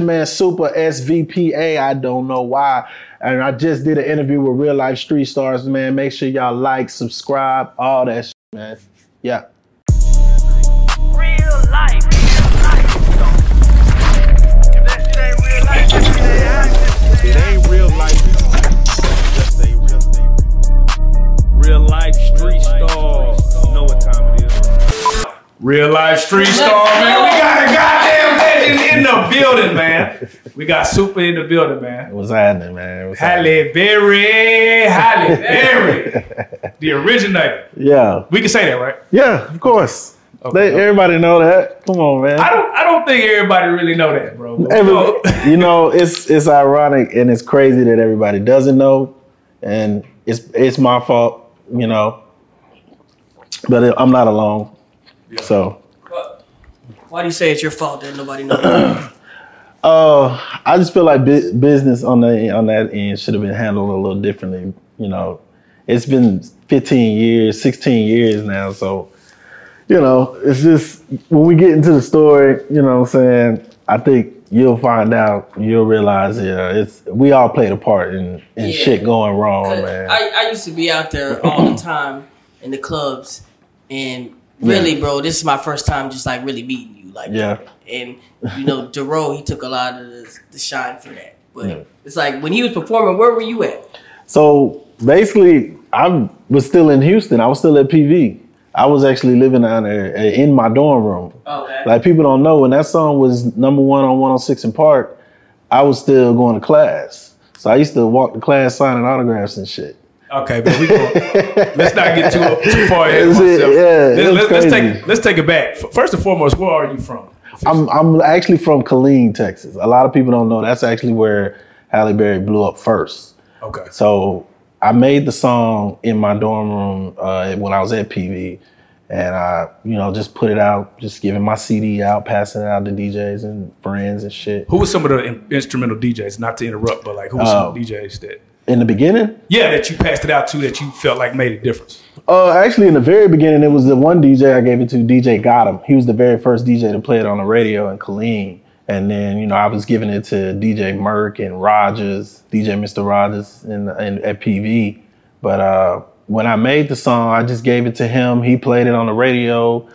Man, Super SVPA, I don't know why. And I just did an interview with Real Life Street Stars, man. Make sure y'all like, subscribe, all that shit, man. Yeah. Real life. If that shit ain't real life, it ain't real life. Just say real thing. Real life street stars. You know what time it is. Real life street star, man. We got a goddamn legend in the building, man. We got Super in the building, man. What's happening, man? Halle Berry. The originator. Yeah. We can say that, right? Yeah, of course. Okay. Everybody know that. Come on, man. I don't think everybody really know that, bro. You know, it's ironic and it's crazy that everybody doesn't know, and it's my fault, you know. But I'm not alone. Yeah. So. Why do you say it's your fault that nobody knows? I just feel like business on that end should have been handled a little differently. You know, it's been 15 years, 16 years now. So, you know, it's just when we get into the story, you know what I'm saying? I think you'll find out, you'll realize, we all played a part in shit going wrong, man. I used to be out there all the time in the clubs, and really, bro, this is my first time just like really meeting you. Like, and you know, Dero, he took a lot of the shine for that. But it's like when he was performing, where were you at? So basically, I was still in Houston. I was still at PV. I was actually living down there in my dorm room. Okay. Like, people don't know, when that song was #1 on 106 and Park, I was still going to class. So I used to walk to class signing autographs and shit. Okay, but let's not get too far ahead of myself. Let's take it back. First and foremost, where are you from? I'm actually from Killeen, Texas. A lot of people don't know that's actually where Halle Berry blew up first. Okay. So I made the song in my dorm room when I was at PV, and I, just put it out, just giving my CD out, passing it out to DJs and friends and shit. Who was some of the instrumental DJs? Not to interrupt, but like who was some DJs that? In the beginning? Yeah, that you passed it out to that you felt like made a difference. Actually, in the very beginning, it was the one DJ I gave it to, DJ Gotham. He was the very first DJ to play it on the radio in Killeen. And then, I was giving it to DJ Merck and Rogers, DJ Mr. Rogers at PV. But when I made the song, I just gave it to him. He played it on the radio.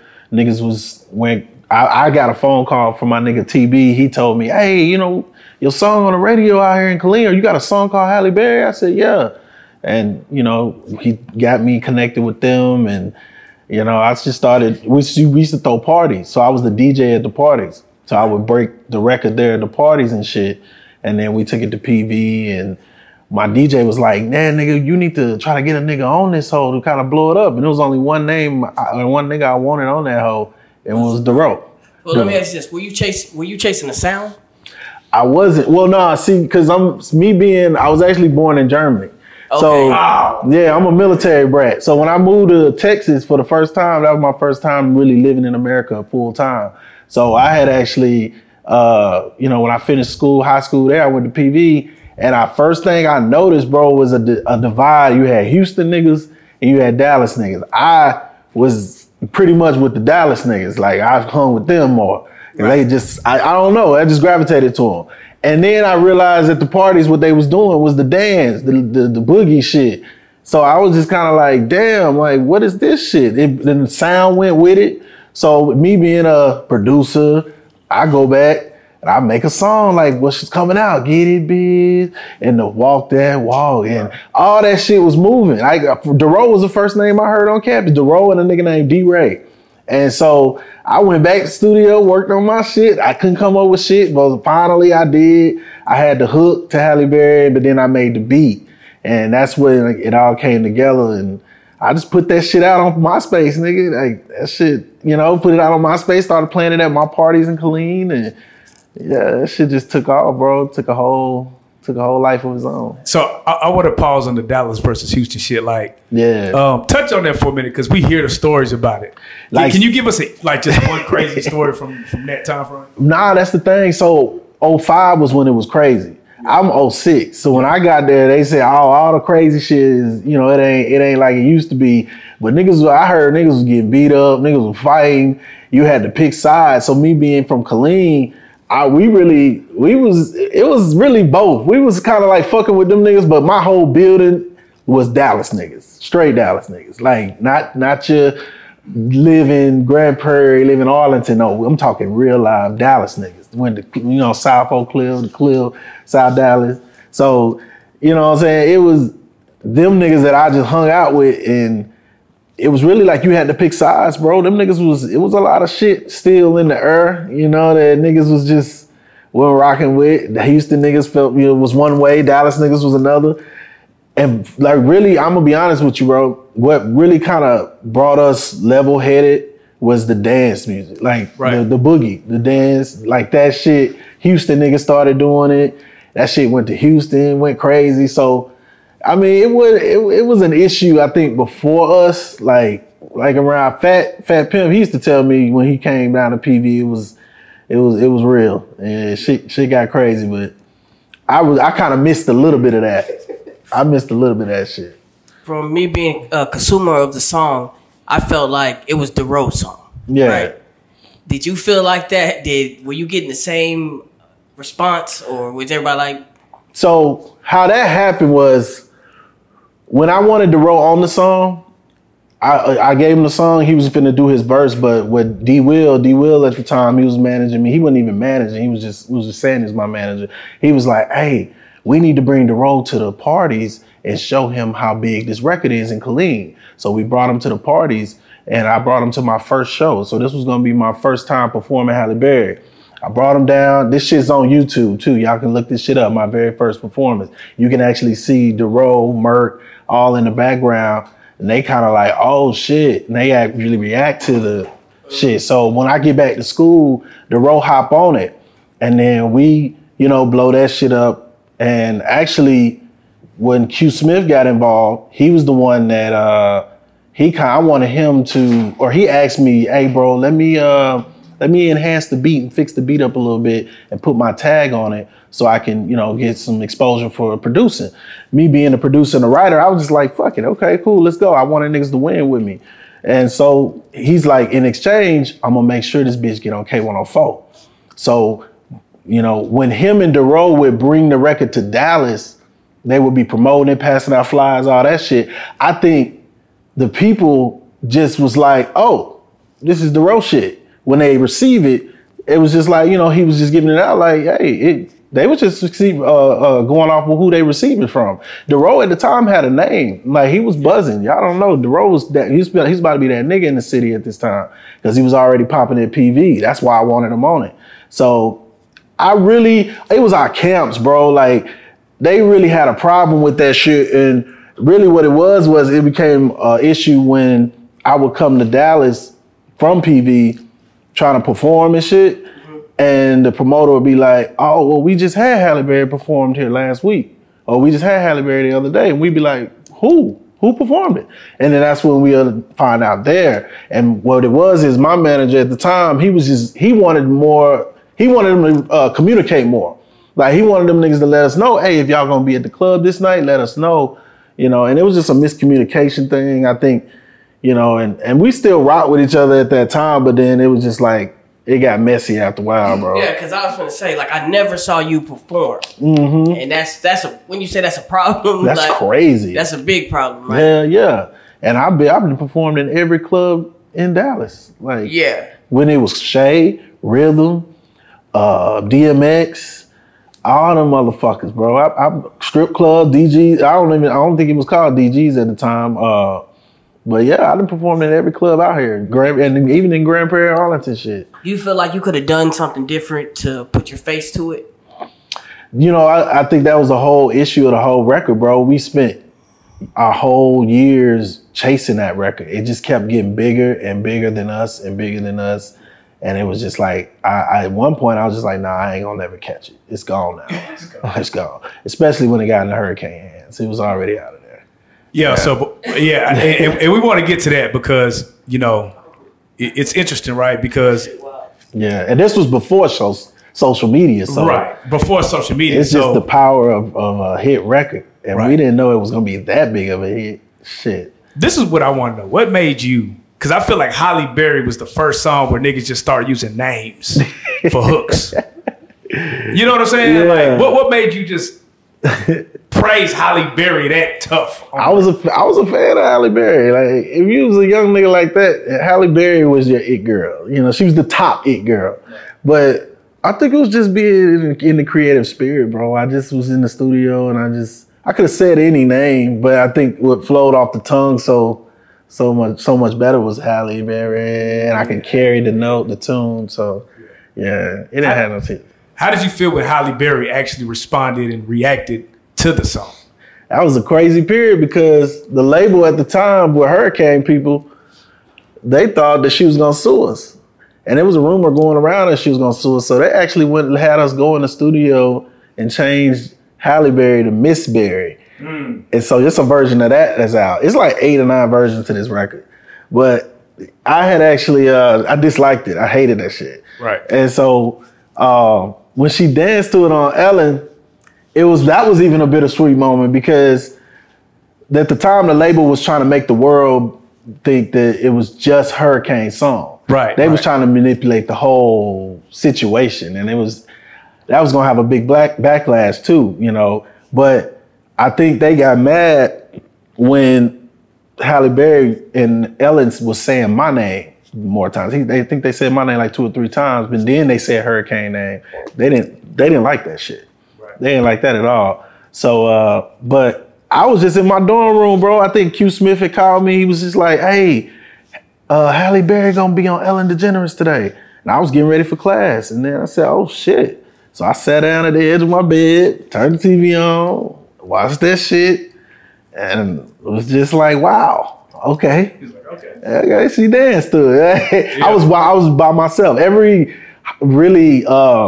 I got a phone call from my nigga TB. He told me, hey, your song on the radio out here in Killeen, you got a song called Halle Berry? I said, yeah. And, he got me connected with them. And, I just started, we used to throw parties. So I was the DJ at the parties. So I would break the record there at the parties and shit. And then we took it to PV, and my DJ was like, nah, nigga, you need to try to get a nigga on this hoe to kind of blow it up. And there was only one nigga I wanted on that hoe, and it was Dero. Well, let me ask you this. Were you chasing the sound? I wasn't. Well, no, see, because I was actually born in Germany. Okay. So, yeah, I'm a military brat. So when I moved to Texas for the first time, that was my first time really living in America full time. So I had actually, when I finished high school there, I went to PV, and first thing I noticed, bro, was a divide. You had Houston niggas and you had Dallas niggas. I was pretty much with the Dallas niggas. Like, I hung with them more. Right. They just, I don't know, I just gravitated to them. And then I realized at the parties what they was doing was the dance, the boogie shit. So I was just kind of like, damn, like, what is this shit? Then the sound went with it. So me being a producer, I go back and I make a song like, what's coming out? Get it, bitch. And the walk that walk. And all that shit was moving. Dero was the first name I heard on campus. Dero and a nigga named D-Ray. And so I went back to the studio, worked on my shit. I couldn't come up with shit, but finally I did. I had the hook to Halle Berry, but then I made the beat. And that's when it all came together. And I just put that shit out on MySpace, nigga. Like, that shit, put it out on MySpace, started playing it at my parties in Killeen. And yeah, that shit just took off, bro. Took a whole life of its own. So I want to pause on the Dallas versus Houston shit. Like, touch on that for a minute, because we hear the stories about it. Like, can you give us just one crazy story from that time frame? Nah, that's the thing. So 05 was when it was crazy. I'm 06. So when I got there, they said, all the crazy shit is, it ain't like it used to be. But I heard niggas was getting beat up, niggas was fighting. You had to pick sides. So me being from Killeen, it was really both. We was kind of like fucking with them niggas, but my whole building was Dallas niggas, straight Dallas niggas. Like not your live in Grand Prairie, live in Arlington. No, I'm talking real live Dallas niggas. Went to South Oak Cliff, the Cliff, South Dallas. So you know what I'm saying? It was them niggas that I just hung out with, and it was really like you had to pick sides, bro. Them niggas it was a lot of shit still in the air, that niggas was just weren't rocking with. The Houston niggas felt, was one way, Dallas niggas was another. And like really, I'm gonna be honest with you, bro, what really kind of brought us level-headed was the dance music. Like the boogie, the dance, like that shit. Houston niggas started doing it. That shit went to Houston, went crazy. So I mean, it was an issue, I think, before us, like around Fat Pimp. He used to tell me when he came down to PV, it was real, and shit got crazy. But I kind of missed a little bit of that. I missed a little bit of that shit. From me being a consumer of the song, I felt like it was the Road song. Yeah. Right? Did you feel like that? Were you getting the same response, or was everybody like? So how that happened was, when I wanted Dero on the song, I gave him the song. He was finna do his verse, but with D Will at the time, he was managing me. He wasn't even managing. He was just saying he's my manager. He was like, "Hey, we need to bring Dero to the parties and show him how big this record is in Killeen." So we brought him to the parties, and I brought him to my first show. So this was gonna be my first time performing Halle Berry. I brought him down. This shit's on YouTube too. Y'all can look this shit up. My very first performance. You can actually see Dero, Merk, all in the background, and they kind of like, oh shit, and they actually react to the shit. So when I get back to school, Dero hop on it, and then we, blow that shit up. And actually, when Q Smith got involved, he was the one that I wanted him to, or he asked me, hey bro, let me enhance the beat and fix the beat up a little bit and put my tag on it so I can, get some exposure for producing. Me being a producer and a writer, I was just like, fuck it, okay, cool, let's go. I wanted niggas to win with me. And so he's like, in exchange, I'm gonna make sure this bitch get on K104. So, when him and Dero would bring the record to Dallas, they would be promoting it, passing out flyers, all that shit. I think the people just was like, oh, this is Dero shit. When they receive it, it was just like, he was just giving it out like, hey, they was just going off of who they received it from. Dero at the time had a name. Like, he was buzzing. Y'all don't know. Dero was that, he's about to be that nigga in the city at this time because he was already popping at PV. That's why I wanted him on it. So it was our camps, bro. Like, they really had a problem with that shit. And really what it was it became an issue when I would come to Dallas from PV trying to perform and shit. And the promoter would be like, oh, well, we just had Halle Berry performed here last week. Or we just had Halle Berry the other day. And we'd be like, who? Who performed it? And then that's when we find out there. And what it was is my manager at the time, he wanted them to communicate more. Like, he wanted them niggas to let us know, hey, if y'all gonna be at the club this night, let us know. And it was just a miscommunication thing, I think, and we still rock with each other at that time, but then it was just like, it got messy after a while, bro. Yeah, because I was going to say, like, I never saw you perform. Mm-hmm. And when you say that's a problem, that's like, crazy. That's a big problem, right? Yeah. And I've been performed in every club in Dallas. Like, yeah. When it was Shay, Rhythm, DMX, all them motherfuckers, bro. I strip club, DGs. I don't think it was called DGs at the time. But yeah, I done performed in every club out here, and even in Grand Prairie, Arlington shit. You feel like you could have done something different to put your face to it? I think that was the whole issue of the whole record, bro. We spent our whole years chasing that record. It just kept getting bigger and bigger than us and bigger than us. And it was just like, at one point, I was just like, nah, I ain't gonna never catch it. It's gone now. It's gone. Especially when it got in the hurricane hands. It was already out of there. Yeah. So, yeah. and we want to get to that because, it's interesting, right? Because. Yeah. And this was before social media. So right. Before social media. It's just the power of a hit record. And we didn't know it was going to be that big of a hit. Shit. This is what I want to know. What made you? Because I feel like Halle Berry was the first song where niggas just started using names for hooks. You know what I'm saying? Yeah. Like, what made you just praise Halle Berry that tough? I was a fan of Halle Berry. Like, if you was a young nigga like that, Halle Berry was your it girl. You know, she was the top it girl. But I think it was just being in the creative spirit, bro. I just was in the studio and I could have said any name, but I think what flowed off the tongue so much better was Halle Berry, and I can carry the tune. So yeah, it didn't have no shit. How did you feel when Halle Berry actually responded and reacted to the song? That was a crazy period because the label at the time with Hurricane people, they thought that she was gonna sue us. And there was a rumor going around that she was gonna sue us. So they actually went and had us go in the studio and change Halle Berry to Miss Berry. And so it's a version of that that's out. It's like 8 or 9 versions to this record. But I had actually, I disliked it. I hated that shit. Right. And so when she danced to it on Ellen, that was even a bittersweet moment because at the time the label was trying to make the world think that it was just Hurricane's song. Right. They was trying to manipulate the whole situation, and that was gonna have a big backlash too, you know. But I think they got mad when Halle Berry and Ellen was saying my name more times. They think they said my name like 2 or 3 times, but then they said Hurricane name. They didn't like that shit. Right. They didn't like that at all. So, but I was just in my dorm room, bro. I think Q Smith had called me. He was just like, hey, Halle Berry gonna be on Ellen DeGeneres today. And I was getting ready for class. And then I said, oh shit. So I sat down at the edge of my bed, turned the TV on, watched that shit, and it was just like, wow, okay. He's like, okay, she danced to it. Yeah. I was by myself. Every really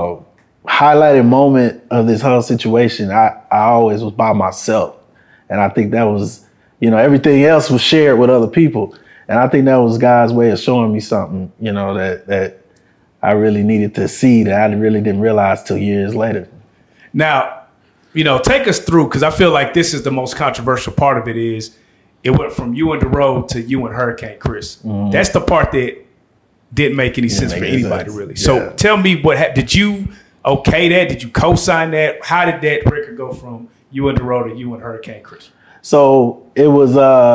highlighted moment of this whole situation, I always was by myself. And I think that was, you know, everything else was shared with other people. And I think that was God's way of showing me something, you know, that I really needed to see that I really didn't realize till years later. Now, you know, take us through, because I feel like this is the most controversial part of it is it went from you and DeRoe to you and Hurricane Chris. Mm-hmm. That's the part that didn't make any sense for anybody, really. Yeah. So tell me did you okay that? Did you co-sign that? How did that record go from you and DeRoe to you and Hurricane Chris? So it was,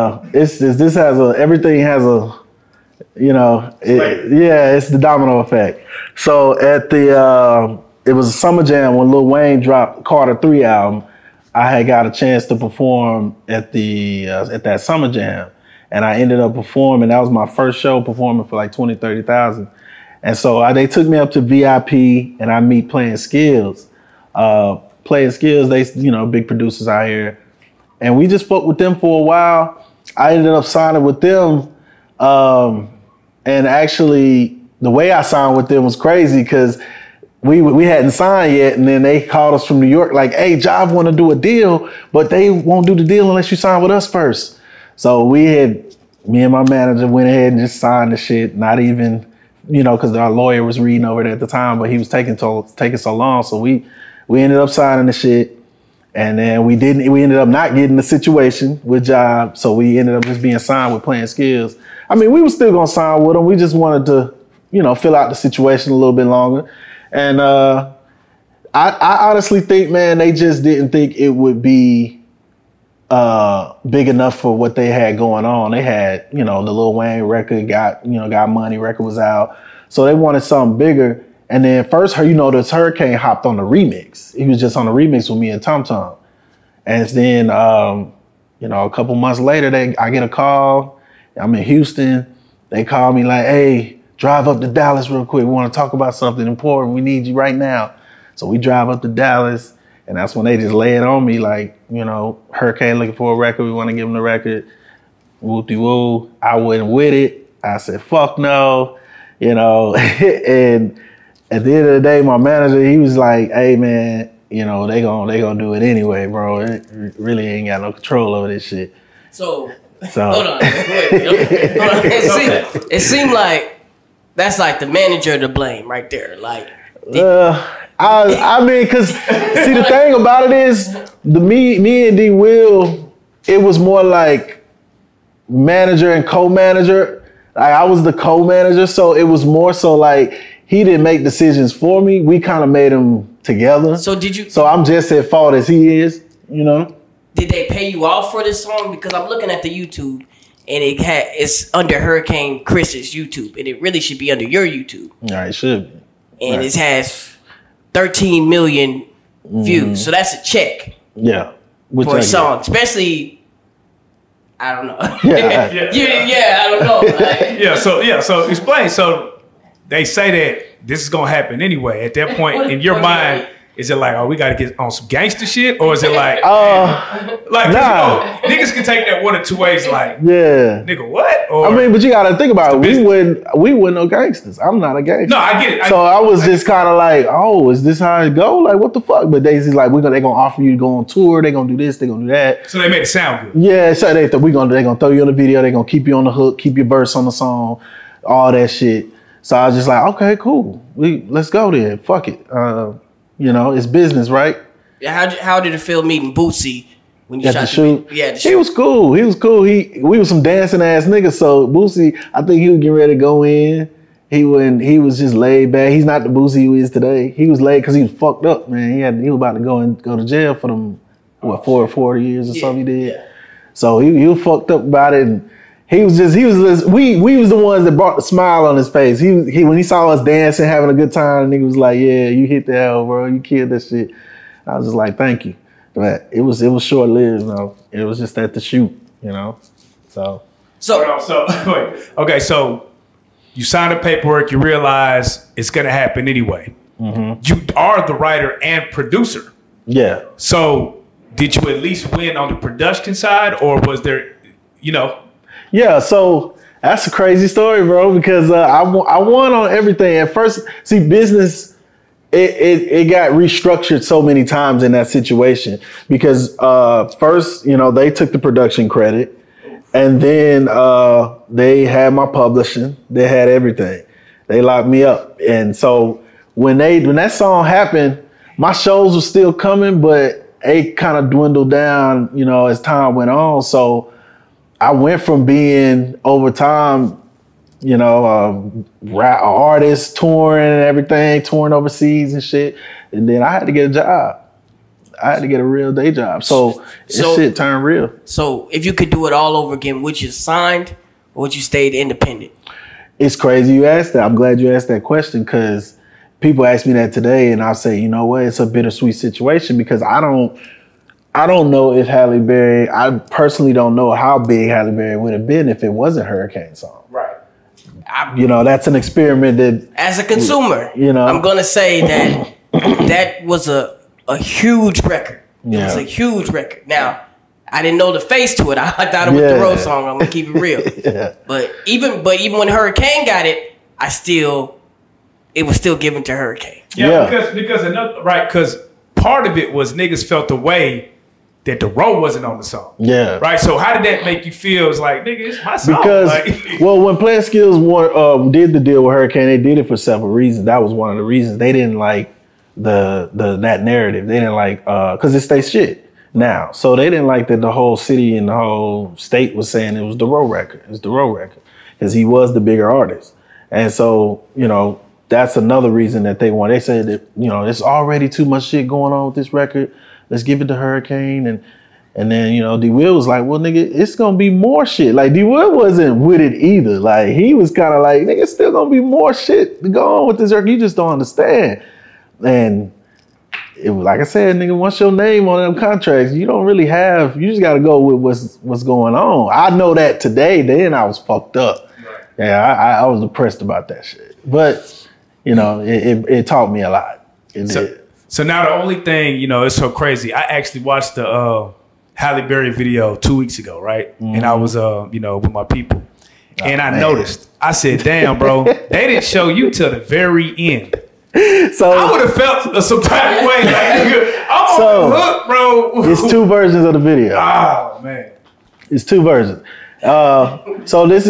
everything has a, you know, it's the domino effect. So at it was a Summer Jam when Lil Wayne dropped Carter 3 album. I had got a chance to perform at that Summer Jam, and I ended up performing. That was my first show performing for like 20, 30,000. And so they took me up to VIP, and I meet Playing Skills. Playing Skills, they, you know, big producers out here. And we just spoke with them for a while. I ended up signing with them. And actually, the way I signed with them was crazy because we hadn't signed yet. And then they called us from New York like, hey, Jive want to do a deal, but they won't do the deal unless you sign with us first. So me and my manager went ahead and just signed the shit, not even, you know, because our lawyer was reading over it at the time, but he was taking so long. So we ended up signing the shit. And then we ended up not getting the situation with Jive. So we ended up just being signed with Playing Skills. I mean, we were still gonna sign with them. We just wanted to, you know, fill out the situation a little bit longer. And I honestly think, man, they just didn't think it would be big enough for what they had going on. They had, you know, the Lil Wayne record, Got Money record was out. So they wanted something bigger. And then first, you know, this Hurricane hopped on the remix. He was just on the remix with me and Tom Tom. And then, you know, a couple months later, I get a call. I'm in Houston. They call me like, hey, drive up to Dallas real quick. We want to talk about something important. We need you right now. So we drive up to Dallas. And that's when they just lay it on me like, you know, Hurricane looking for a record. We want to give him the record. Woo-de-woo. I wasn't with it. I said, fuck no. You know, and at the end of the day, my manager, he was like, hey, man, you know, they gonna do it anyway, bro. It really ain't got no control over this shit. So hold on. It seemed like that's like the manager to blame right there. Like, I mean, because see, the thing about it is, me and D Will, it was more like manager and co-manager. Like, I was the co-manager, so it was more so like he didn't make decisions for me. We kind of made him together. So did you? So I'm just at fault as he is, you know. Did they pay you off for this song? Because I'm looking at the YouTube and it's under Hurricane Chris's YouTube, and it really should be under your YouTube. Yeah, it should be. And it has 13 million views, so that's a check. Yeah, for a song, especially. I don't know. Yeah, I don't know. Like, So explain. So they say that this is gonna happen anyway. At that point, in your mind, is it like, oh, we gotta get on some gangster shit, or is it like, niggas can take that one or two ways. Like, nigga, what? Or, I mean, but you gotta think about it. We wouldn't no gangsters. I'm not a gangster. No, I get it. So I was just kind of like, oh, is this how it go? Like, what the fuck? But Daisy's like, they gonna offer you to go on tour. They gonna do this. They gonna do that. So they made it sound good. Yeah. So they gonna throw you on the video. They gonna keep you on the hook. Keep your verse on the song. All that shit. So I was just like, okay, cool. Let's go then. Fuck it. You know, it's business, right? How did it feel meeting Boosie when you shot the shoot? He was cool. We was some dancing ass niggas. So Boosie, I think he was getting ready to go in. He was just laid back. He's not the Boosie he is today. He was laid because he was fucked up, man. He was about to go to jail for them 40 years or something he did. Yeah. So he was fucked up about it. And we was the ones that brought the smile on his face. He when he saw us dancing, having a good time, the nigga was like, yeah, you hit the hell, bro. You killed that shit. I was just like, thank you. But it was short lived, you know. It was just at the shoot, you know. So wait. Okay, so you sign the paperwork, you realize it's gonna happen anyway. Mm-hmm. You are the writer and producer. Yeah. So did you at least win on the production side, or was there, you know? Yeah, so that's a crazy story, bro, because I won on everything. At first, see, business, it got restructured so many times in that situation because first, you know, they took the production credit, and then they had my publishing. They had everything. They locked me up. And so when that song happened, my shows were still coming, but it kind of dwindled down, you know, as time went on. So I went from being over time, you know, an artist, touring and everything, touring overseas and shit. And then I had to get a job. I had to get a real day job. So this shit turned real. So if you could do it all over again, would you signed or would you stayed independent? It's crazy you asked that. I'm glad you asked that question because people ask me that today and I'll say, you know what, it's a bittersweet situation because I don't know if Halle Berry, I personally don't know how big Halle Berry would have been if it wasn't Hurricane song. Right. You know, that's an experiment that... As a consumer, you know, I'm going to say that that was a huge record. It was a huge record. Now, I didn't know the face to it. I thought it was the Road song. I'm going to keep it real. But even when Hurricane got it, it was still given to Hurricane. Yeah. Because part of it was niggas felt the way that the Road wasn't on the song. Yeah. Right? So how did that make you feel? It's like, nigga, it's my song. Because, well, when Playing Skills did the deal with Hurricane, they did it for several reasons. That was one of the reasons. They didn't like that narrative. They didn't like, because it's their shit now. So they didn't like that the whole city and the whole state was saying it was the Road record. It's the Road record. Because he was the bigger artist. And so, you know, that's another reason that they want. They said that, you know, there's already too much shit going on with this record. Let's give it to Hurricane. And then, you know, D Will was like, well, nigga, it's going to be more shit. Like, D Will wasn't with it either. Like, he was kind of like, nigga, it's still going to be more shit to go on with this record. You just don't understand. And it was, like I said, nigga, once your name on them contracts, you don't really have, you just got to go with what's going on. I know that today. Then I was fucked up. Right. Yeah, I was depressed about that shit. But, you know, it taught me a lot. It did. So now the only thing, you know, it's so crazy. I actually watched the Halle Berry video 2 weeks ago, right? Mm-hmm. And I was, you know, with my people. And I noticed, I said, damn, bro, they didn't show you till the very end. So I would have felt some type of way. Like, nigga, I'm on the hook, bro. It's two versions of the video. Oh, man. It's two versions. So this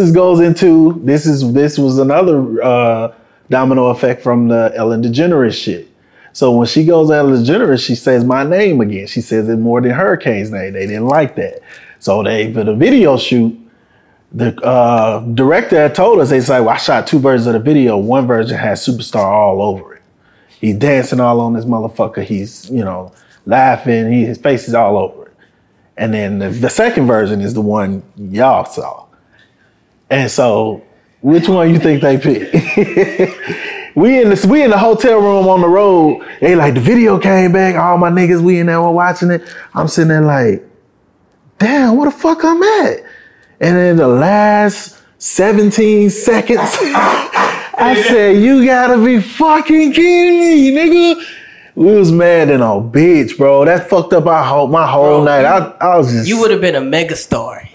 was another domino effect from the Ellen DeGeneres shit. So when she goes Ellen DeGeneres, she says my name again. She says it more than Hurricane's name. They didn't like that. So for the video shoot, the director had told us, they said, well, I shot two versions of the video. One version has Superstar all over it. He's dancing all on this motherfucker. He's, you know, laughing. His face is all over it. And then the second version is the one y'all saw. And so, which one you think they picked? we in the hotel room on the road. They like, the video came back. All my niggas, we in there, we're watching it. I'm sitting there like, damn, where the fuck I'm at? And in the last 17 seconds, I said, you gotta be fucking kidding me, nigga. We was mad than a bitch, bro. That fucked up my whole night. I was just... You would have been a megastar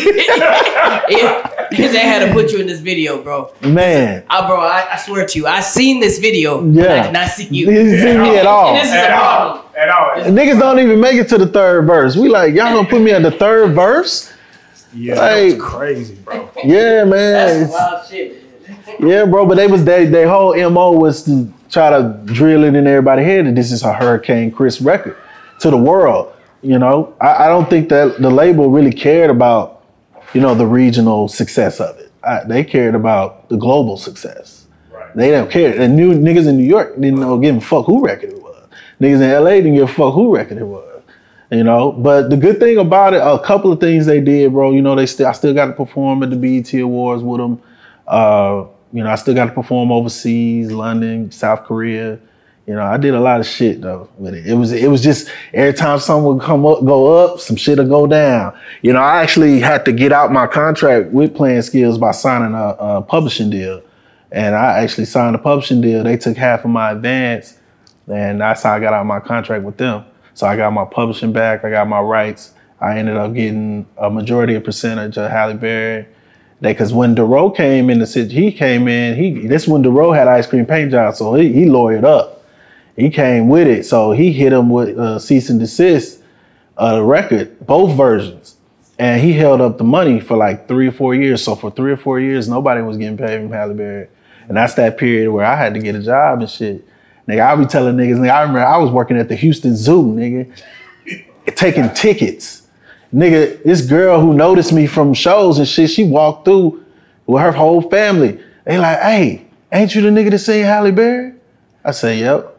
if they had to put you in this video, bro. Man. I swear to you, I seen this video, but I did not see you. You didn't see me at all. And this is a problem. At all. Niggas don't even make it to the third verse. We like, y'all gonna put me at the third verse? Yeah, like, that's crazy, bro. Yeah, man. That's wild shit. Yeah, bro, but their whole MO was to try to drill it in everybody's head that this is a Hurricane Chris record to the world. You know, I don't think that the label really cared about, you know, the regional success of it. They cared about the global success. Right. They don't care. And niggas in New York didn't give a fuck who record it was. Niggas in LA didn't give a fuck who record it was. You know, but the good thing about it, a couple of things they did, bro. You know, I still got to perform at the BET Awards with them. You know, I still got to perform overseas, London, South Korea. You know, I did a lot of shit though with it. It was just every time something would go up, some shit would go down. You know, I actually had to get out my contract with Playing Skills by signing a publishing deal. And I actually signed a publishing deal. They took half of my advance, and that's how I got out my contract with them. So I got my publishing back, I got my rights. I ended up getting a majority of percentage of Halle Berry. Because when Dero came in, this when Dero had Ice Cream Paint Job, so he lawyered up. He came with it, so he hit him with cease and desist the record, both versions. And he held up the money for like 3 or 4 years. So for 3 or 4 years, nobody was getting paid from Halle Berry. And that's that period where I had to get a job and shit. Nigga, I be telling niggas, nigga, I remember I was working at the Houston Zoo, nigga, taking tickets. Nigga, this girl who noticed me from shows and shit, she walked through with her whole family. They like, hey, ain't you the nigga that sing Halle Berry? I say, yep.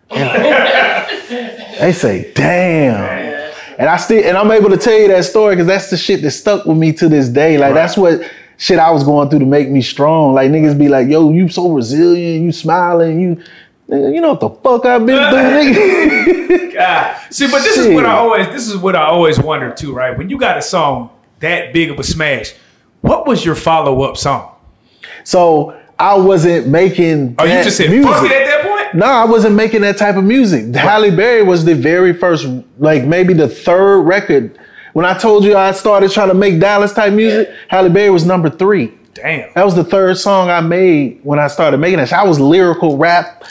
They say, damn. And I'm able to tell you that story because that's the shit that stuck with me to this day. Like, that's what shit I was going through to make me strong. Like, niggas be like, yo, you so resilient, you smiling, you know what the fuck I've been through, nigga. God. See, but this is what I always wondered too, right? When you got a song that big of a smash, what was your follow-up song? So I wasn't making you just said music. Fuck it at that point? No, I wasn't making that type of music. Right. Halle Berry was the very first, like maybe the third record. When I told you I started trying to make Dallas type music, Halle Berry was number 3. Damn. That was the third song I made when I started making that. I was lyrical rap,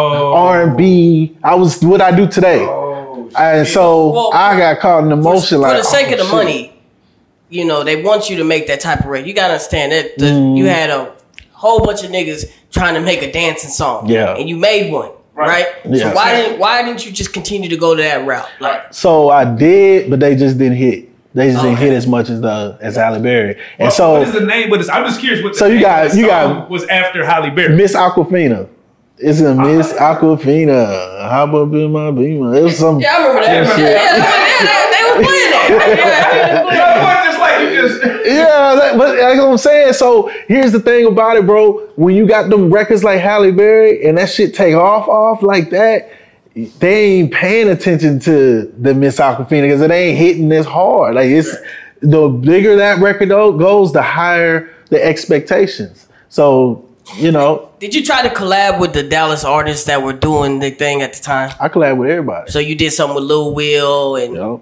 R&B. I was what I do today. And so I got caught in the motion. For the sake of the money, you know, they want you to make that type of record. You got to understand that you had a whole bunch of niggas trying to make a dancing song. Yeah. And you made one. Right? Yeah. So why didn't you just continue to go to that route? Like, so I did, but they just didn't hit. They just didn't hit as much as Halle Berry. And so what is the name of this? I'm just curious what the name of the song was after Halle Berry. Miss Aquafina. It's a Miss Aquafina. How about in my beamer? It was some. Yeah, I remember that. They were playing that. Just like you just. Yeah, but that's what I'm saying. So here's the thing about it, bro. When you got them records like Halle Berry and that shit take off like that, they ain't paying attention to the Miss Aquafina because it ain't hitting this hard. Like it's the bigger that record goes, the higher the expectations. So, you know. Did you try to collab with the Dallas artists that were doing the thing at the time? I collabed with everybody. So you did something with Lil Will and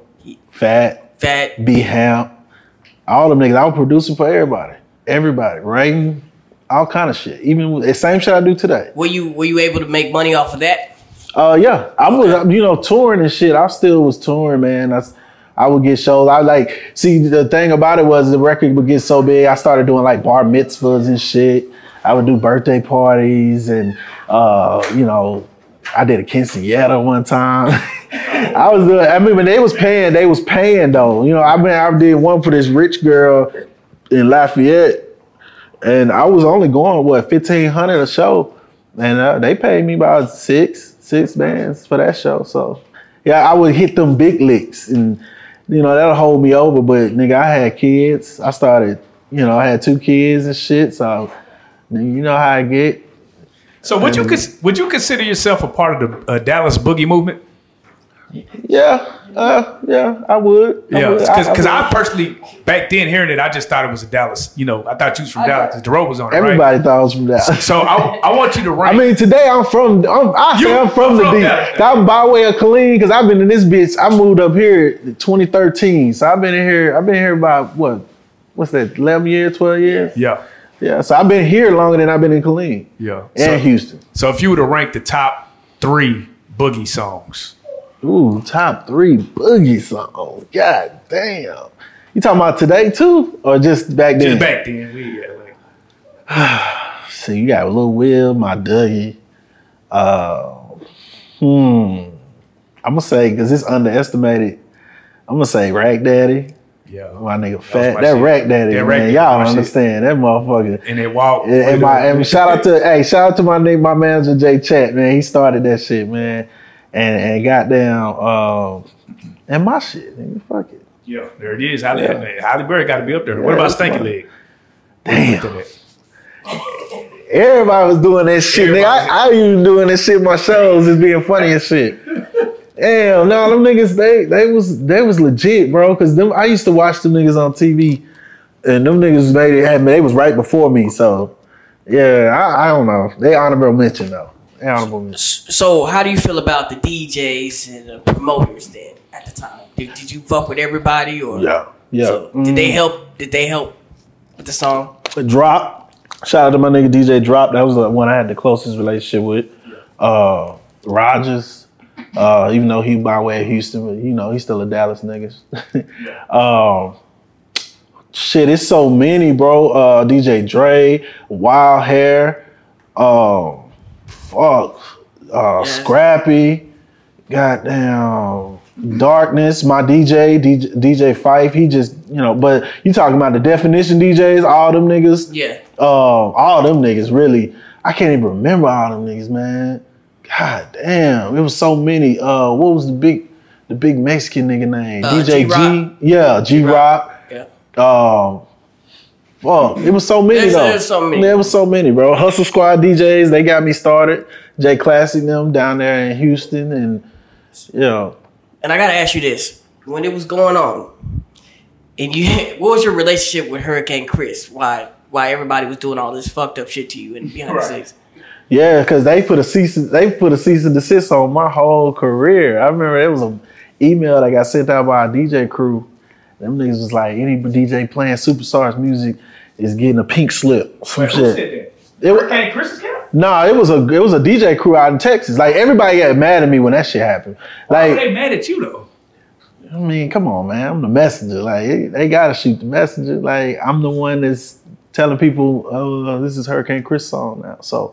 Fat, B-Hamp, all them niggas. I was producing for everybody, writing, all kind of shit. Even the same shit I do today. Were you able to make money off of that? Yeah, I was, touring and shit. I still was touring, man. I would get shows. The thing about it was the record would get so big. I started doing like bar mitzvahs and shit. I would do birthday parties and, I did a quinceañera one time. When they was paying though. You know, I did one for this rich girl in Lafayette and I was only going, $1,500 a show. And they paid me about six bands for that show. So yeah, I would hit them big licks, and that'll hold me over. But nigga, I had kids. I started, I had 2 kids and shit. So you know how I get. So would you consider yourself a part of the Dallas Boogie movement? Yeah, I would. Because I personally, back then hearing it, I just thought it was a Dallas. I thought you was from Dallas because Dero was on it. Everybody thought I was from Dallas. So I want you to rank. I mean, today I'm from the D. I'm by way of Killeen because I've been in this bitch. I moved up here in 2013, so I've been here about what's that? 11 years, 12 years. Yeah. So I've been here longer than I've been in Killeen. Yeah, and Houston. So if you were to rank the top 3 Boogie songs. Ooh, top 3 Boogie songs. God damn. You talking about today too? Or just back then? Just back then. So you got Lil Will, My Dougie. I'm gonna say, because it's underestimated, I'm gonna say Rack Daddy. Yeah. My nigga Fat. That Rack Daddy, man. Y'all don't understand. That motherfucker. And they walk. And shout out to my manager Jay Chat, man. He started that shit, man. And goddamn, and my shit, nigga, fuck it. Yeah, there it is. Halle Berry got to be up there. What about Stanky Leg? Damn. Everybody was doing that shit, nigga. I even doing that shit in my shows, just being funny and shit. Damn, no, them niggas, they was legit, bro. Cause I used to watch them niggas on TV, and them niggas they was right before me. So yeah, I don't know. They honorable mention though. So how do you feel about the DJs and the promoters then at the time? Did you fuck with everybody or? Yeah. So did they help? Did they help with the song? Drop. Shout out to my nigga DJ Drop. That was the one I had the closest relationship with. Rogers. Even though he by way of Houston, but he's still a Dallas nigga. Shit, it's so many, bro. DJ Dre, Wild Hair, Scrappy, goddamn Darkness, my DJ Fife. He just, but you talking about the Definition DJs, all them niggas. Yeah. All them niggas, really. I can't even remember all them niggas, man. God damn, it was so many. What was the big Mexican nigga name? DJ G-Rock. G. Yeah, G-Rock. Yeah. Fuck, it was so many though. There's so many. There was so many, bro. Hustle Squad DJs, they got me started. Jay Classic them down there in Houston, and And I gotta ask you this: when it was going on, and what was your relationship with Hurricane Chris? Why everybody was doing all this fucked up shit to you and behind the scenes? Yeah, because they put a cease and desist on my whole career. I remember there was an email that got sent out by our DJ crew. Them niggas was like, any DJ playing Superstars music is getting a pink slip. Some shit. Who said that? Hurricane Chris's camp? Nah, it was a DJ crew out in Texas. Like everybody got mad at me when that shit happened. Why were they mad at you though? I mean, come on, man. I'm the messenger. Like they gotta shoot the messenger. Like I'm the one that's telling people, oh, this is Hurricane Chris song now. So,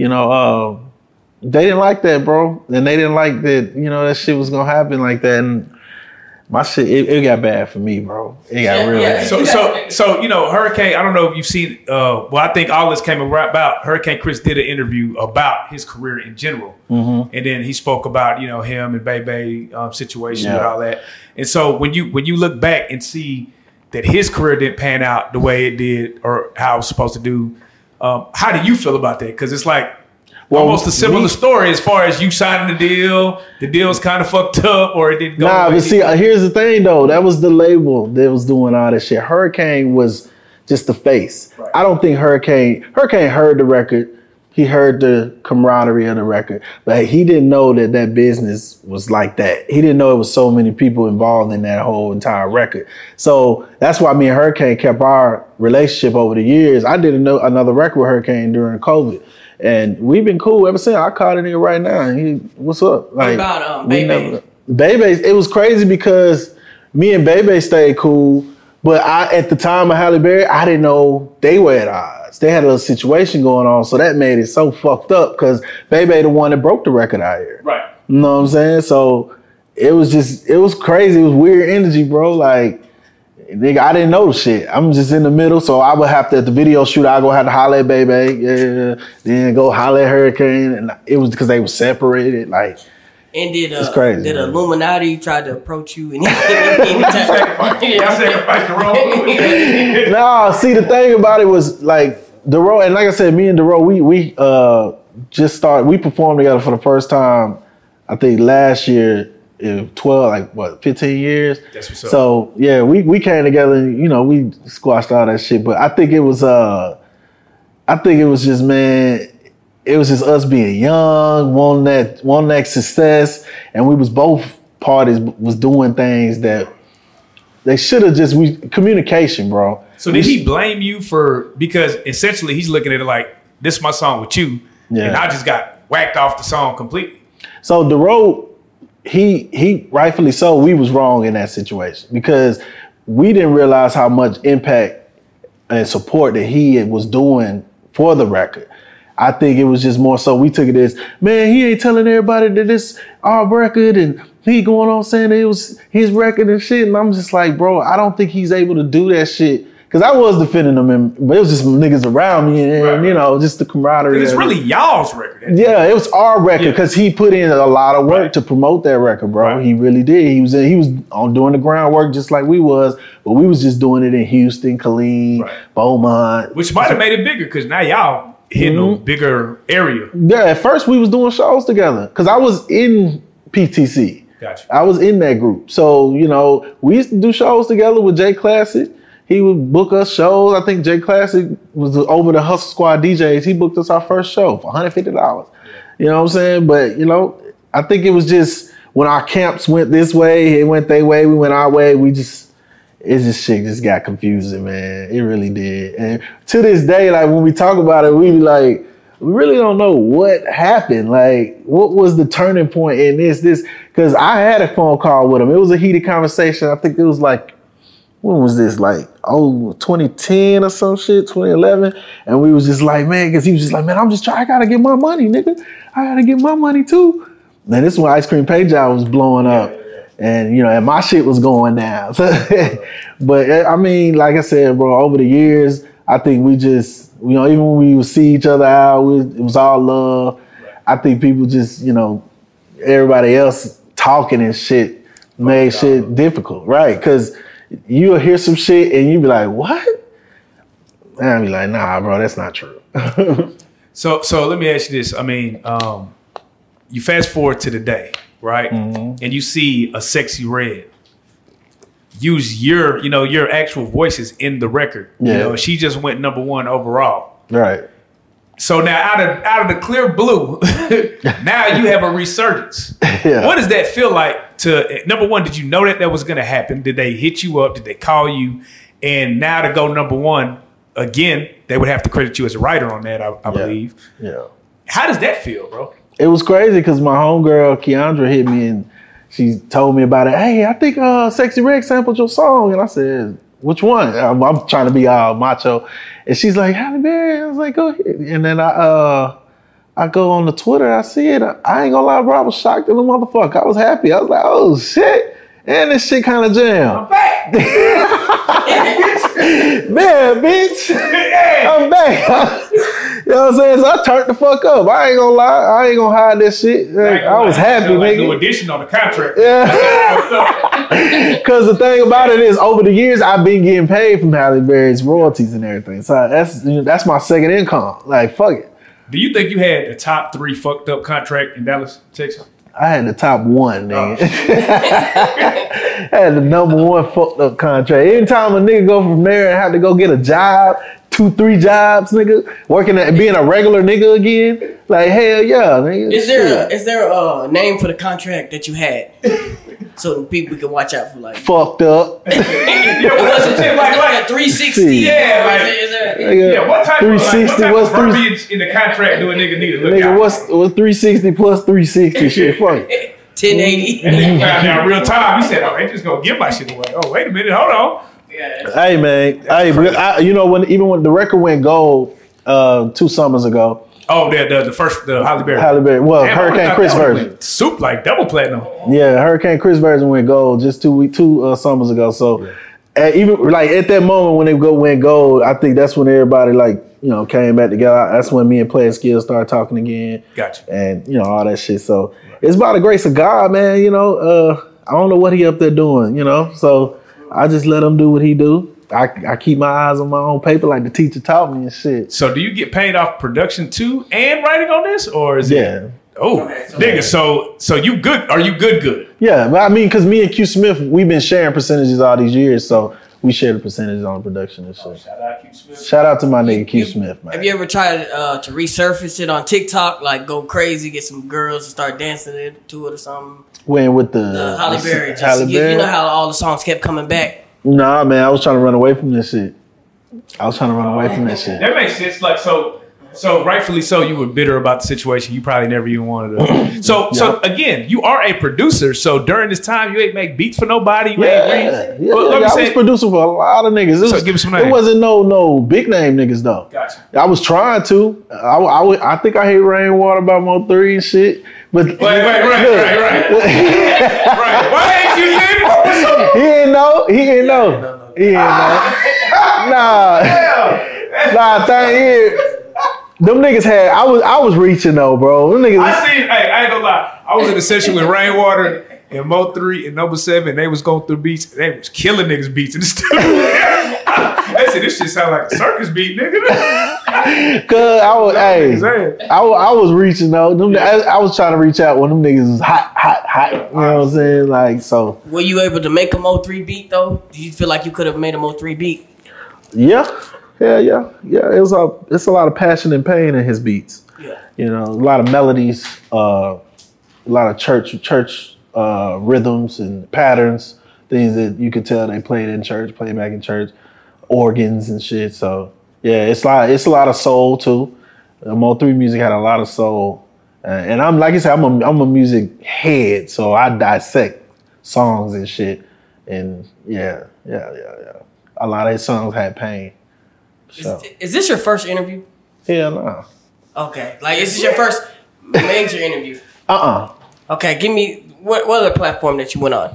they didn't like that, bro. And they didn't like that, that shit was gonna happen like that. And my shit, it got bad for me, bro. It got real bad. So Hurricane, I don't know if you've seen, I think all this came about, Hurricane Chris did an interview about his career in general. Mm-hmm. And then he spoke about, him and Bebe situation and all that. And so when you look back and see that his career didn't pan out the way it did or how it was supposed to do, how do you feel about that? Because it's like almost a similar story as far as you signing the deal's kind of fucked up or it didn't go. Nah, but see, here's the thing though. That was the label that was doing all that shit. Hurricane was just the face. Right. I don't think Hurricane heard the record. He heard the camaraderie of the record, but he didn't know that business was like that. He didn't know it was so many people involved in that whole entire record. So that's why me and Hurricane kept our relationship over the years. I did another record with Hurricane during COVID, and we've been cool ever since. I called a nigga right now, and what's up? Like, what about Bebe? Bebe, it was crazy because me and Bebe stayed cool, but at the time of Halle Berry, I didn't know they were at odds. They had a little situation going on, so that made it so fucked up because Bebe the one that broke the record out here. Right. You know what I'm saying? So it was crazy. It was weird energy, bro. Like, nigga, I didn't know the shit. I'm just in the middle, so I would have to, at the video shoot, I go have to holler at Baby, yeah, then go holler at Hurricane, and it was because they were separated, like. And it's crazy, did man. Illuminati try to approach you? And Y'all sacrificed the wrong movie. No, see, the thing about it was like Dero, and like I said, me and Dero, we just started. We performed together for the first time, I think last year. In 15 years. That's what's up. So yeah, we came together and, you know, we squashed all that shit. But I think it was just, man, it was just us being young, wanting that success, and we was both parties was doing things that they should have communication, bro. So did he blame you because essentially he's looking at it like, this is my song with you, and I just got whacked off the song completely. So Dero, he rightfully so, we was wrong in that situation because we didn't realize how much impact and support that he was doing for the record. I think it was just more so we took it as, man, he ain't telling everybody that this our record and he going on saying it was his record and shit. And I'm just like, bro, I don't think he's able to do that shit. Cause I was defending him, but it was just some niggas around me and you know, just the camaraderie. It's really y'all's record. Yeah, it was our record because he put in a lot of work to promote that record, bro. Right. He really did. He was on doing the groundwork just like we was, but we was just doing it in Houston, Killeen, Beaumont. Which might have made it bigger because now y'all hitting a bigger area. Yeah, at first we was doing shows together because I was in PTC. Gotcha. I was in that group. So, you know, we used to do shows together with Jay Classic. He would book us shows. I think Jay Classic was over the Hustle Squad DJs. He booked us our first show for $150. You know what I'm saying? But, you know, I think it was just when our camps went this way, it went their way, we went our way. Shit just got confusing, man. It really did. And to this day, like when we talk about it, we be like, we really don't know what happened. Like, what was the turning point in this? Because I had a phone call with him. It was a heated conversation. I think it was like, when was this? Like, 2010 or some shit, 2011. And we was just like, man, because he was just like, man, I gotta get my money, nigga. I gotta get my money too. Man, this is when Ice Cream Paint Job was blowing up. And, you know, and my shit was going down. But, I mean, like I said, bro, over the years, I think we just, you know, even when we would see each other out, it was all love. I think people just, you know, everybody else talking and shit made shit difficult, right? Because you'll hear some shit and you be like, what? And I'll be like, nah, bro, that's not true. So let me ask you this. I mean, you fast forward to the day, right? Mm-hmm. And you see a Sexy Red use your actual voices in the record. Yeah. You know, she just went #1 overall. Right. So now out of the clear blue, now you have a resurgence. Yeah. What does that feel like to, #1, did you know that was going to happen? Did they hit you up? Did they call you? And now to go #1 again, they would have to credit you as a writer on that, I believe. Yeah. How does that feel, bro? It was crazy because my homegirl, Keandra, hit me and she told me about it. Hey, I think Sexy Red sampled your song. And I said, which one? I'm trying to be all macho. And she's like, Halle Berry. I was like, go ahead. And then I go on the Twitter. I see it. I ain't gonna lie, bro. I was shocked as a motherfucker. I was happy. I was like, oh, shit. And this shit kind of jammed. I'm back. Man, bitch. I'm back. You know what I'm saying? So I turned the fuck up. I ain't gonna lie. I ain't gonna hide this shit. I was happy, like nigga. No addition on the contract. Yeah. Because the thing about it is, over the years, I've been getting paid from Halle Berry's royalties and everything. So that's my second income. Like, fuck it. Do you think you had the top 3 fucked up contract in Dallas, Texas? I had the top 1, nigga. Oh. I had the #1 fucked up contract. Anytime a nigga go from there and have to go get a job, 2-3 jobs, nigga, being a regular nigga again, like, hell yeah, nigga. Is there a name for the contract that you had? So people can watch out for, like, fucked up. It wasn't like a 360. Yeah, what type 360? What's verbiage in the contract do a nigga need to look out? What's 360 plus 360? Shit, fuck. 1080. Now, real time, he said, "Oh, they just gonna give my shit away." Oh, wait a minute, hold on. Yeah. Hey man, you know when the record went gold 2 summers ago. Oh, the first Halle Berry. Halle Berry. Well, damn, Hurricane Chris version. Soup like double platinum. Yeah, Hurricane Chris version went gold just 2 summers ago. So even like at that moment when they went gold, I think that's when everybody like, you know, came back together. That's when me and Playing Skills started talking again. Gotcha. And, you know, all that shit. So it's by the grace of God, man. You know, I don't know what he up there doing, you know. So I just let him do what he do. I keep my eyes on my own paper like the teacher taught me and shit. So do you get paid off production too and writing on this? Or is it? Oh, nigga, so you good? Are you good? Yeah, but I mean, because me and Q Smith, we've been sharing percentages all these years, so we share the percentages on the production and shit. Shout out Q Smith. Shout out to my nigga Q Smith, man. Have you ever tried to resurface it on TikTok, like go crazy, get some girls to start dancing to it or something? When with the Halle Berry. Halle Berry? You know how all the songs kept coming back? Nah, man, I was trying to run away from this shit. That makes sense. Like so rightfully so, you were bitter about the situation. You probably never even wanted to. So again, you are a producer. So during this time, you ain't make beats for nobody. I was producing for a lot of niggas. Give me some names. It wasn't no big name niggas though. Gotcha. I was trying to. I think I hate Rainwater by Mo3 and shit. But right. Right. Why ain't you live? He didn't know. Nah, thing is, them niggas had. I was reaching though, bro. Them niggas. I ain't gonna lie. I was in a session with Rainwater and Mo3 and Number 7. They was going through beats. They was killing niggas beats in the studio. They said this shit sound like a circus beat, nigga. Cause I was reaching though. I was trying to reach out when them niggas was hot. You know what I'm saying? Like so. Were you able to make a Mo3 beat though? Do you feel like you could have made a Mo3 beat? Yeah. It's a lot of passion and pain in his beats. Yeah. You know, a lot of melodies, a lot of church rhythms and patterns, things that you could tell they played back in church, organs and shit. So yeah, it's a lot of soul too. Mo3 music had a lot of soul, and I'm like I said, I'm a music head, so I dissect songs and shit. And yeah. A lot of his songs had pain. So. Is this your first interview? Hell no. Okay, like is this your first major interview? Okay, give me what other platform that you went on?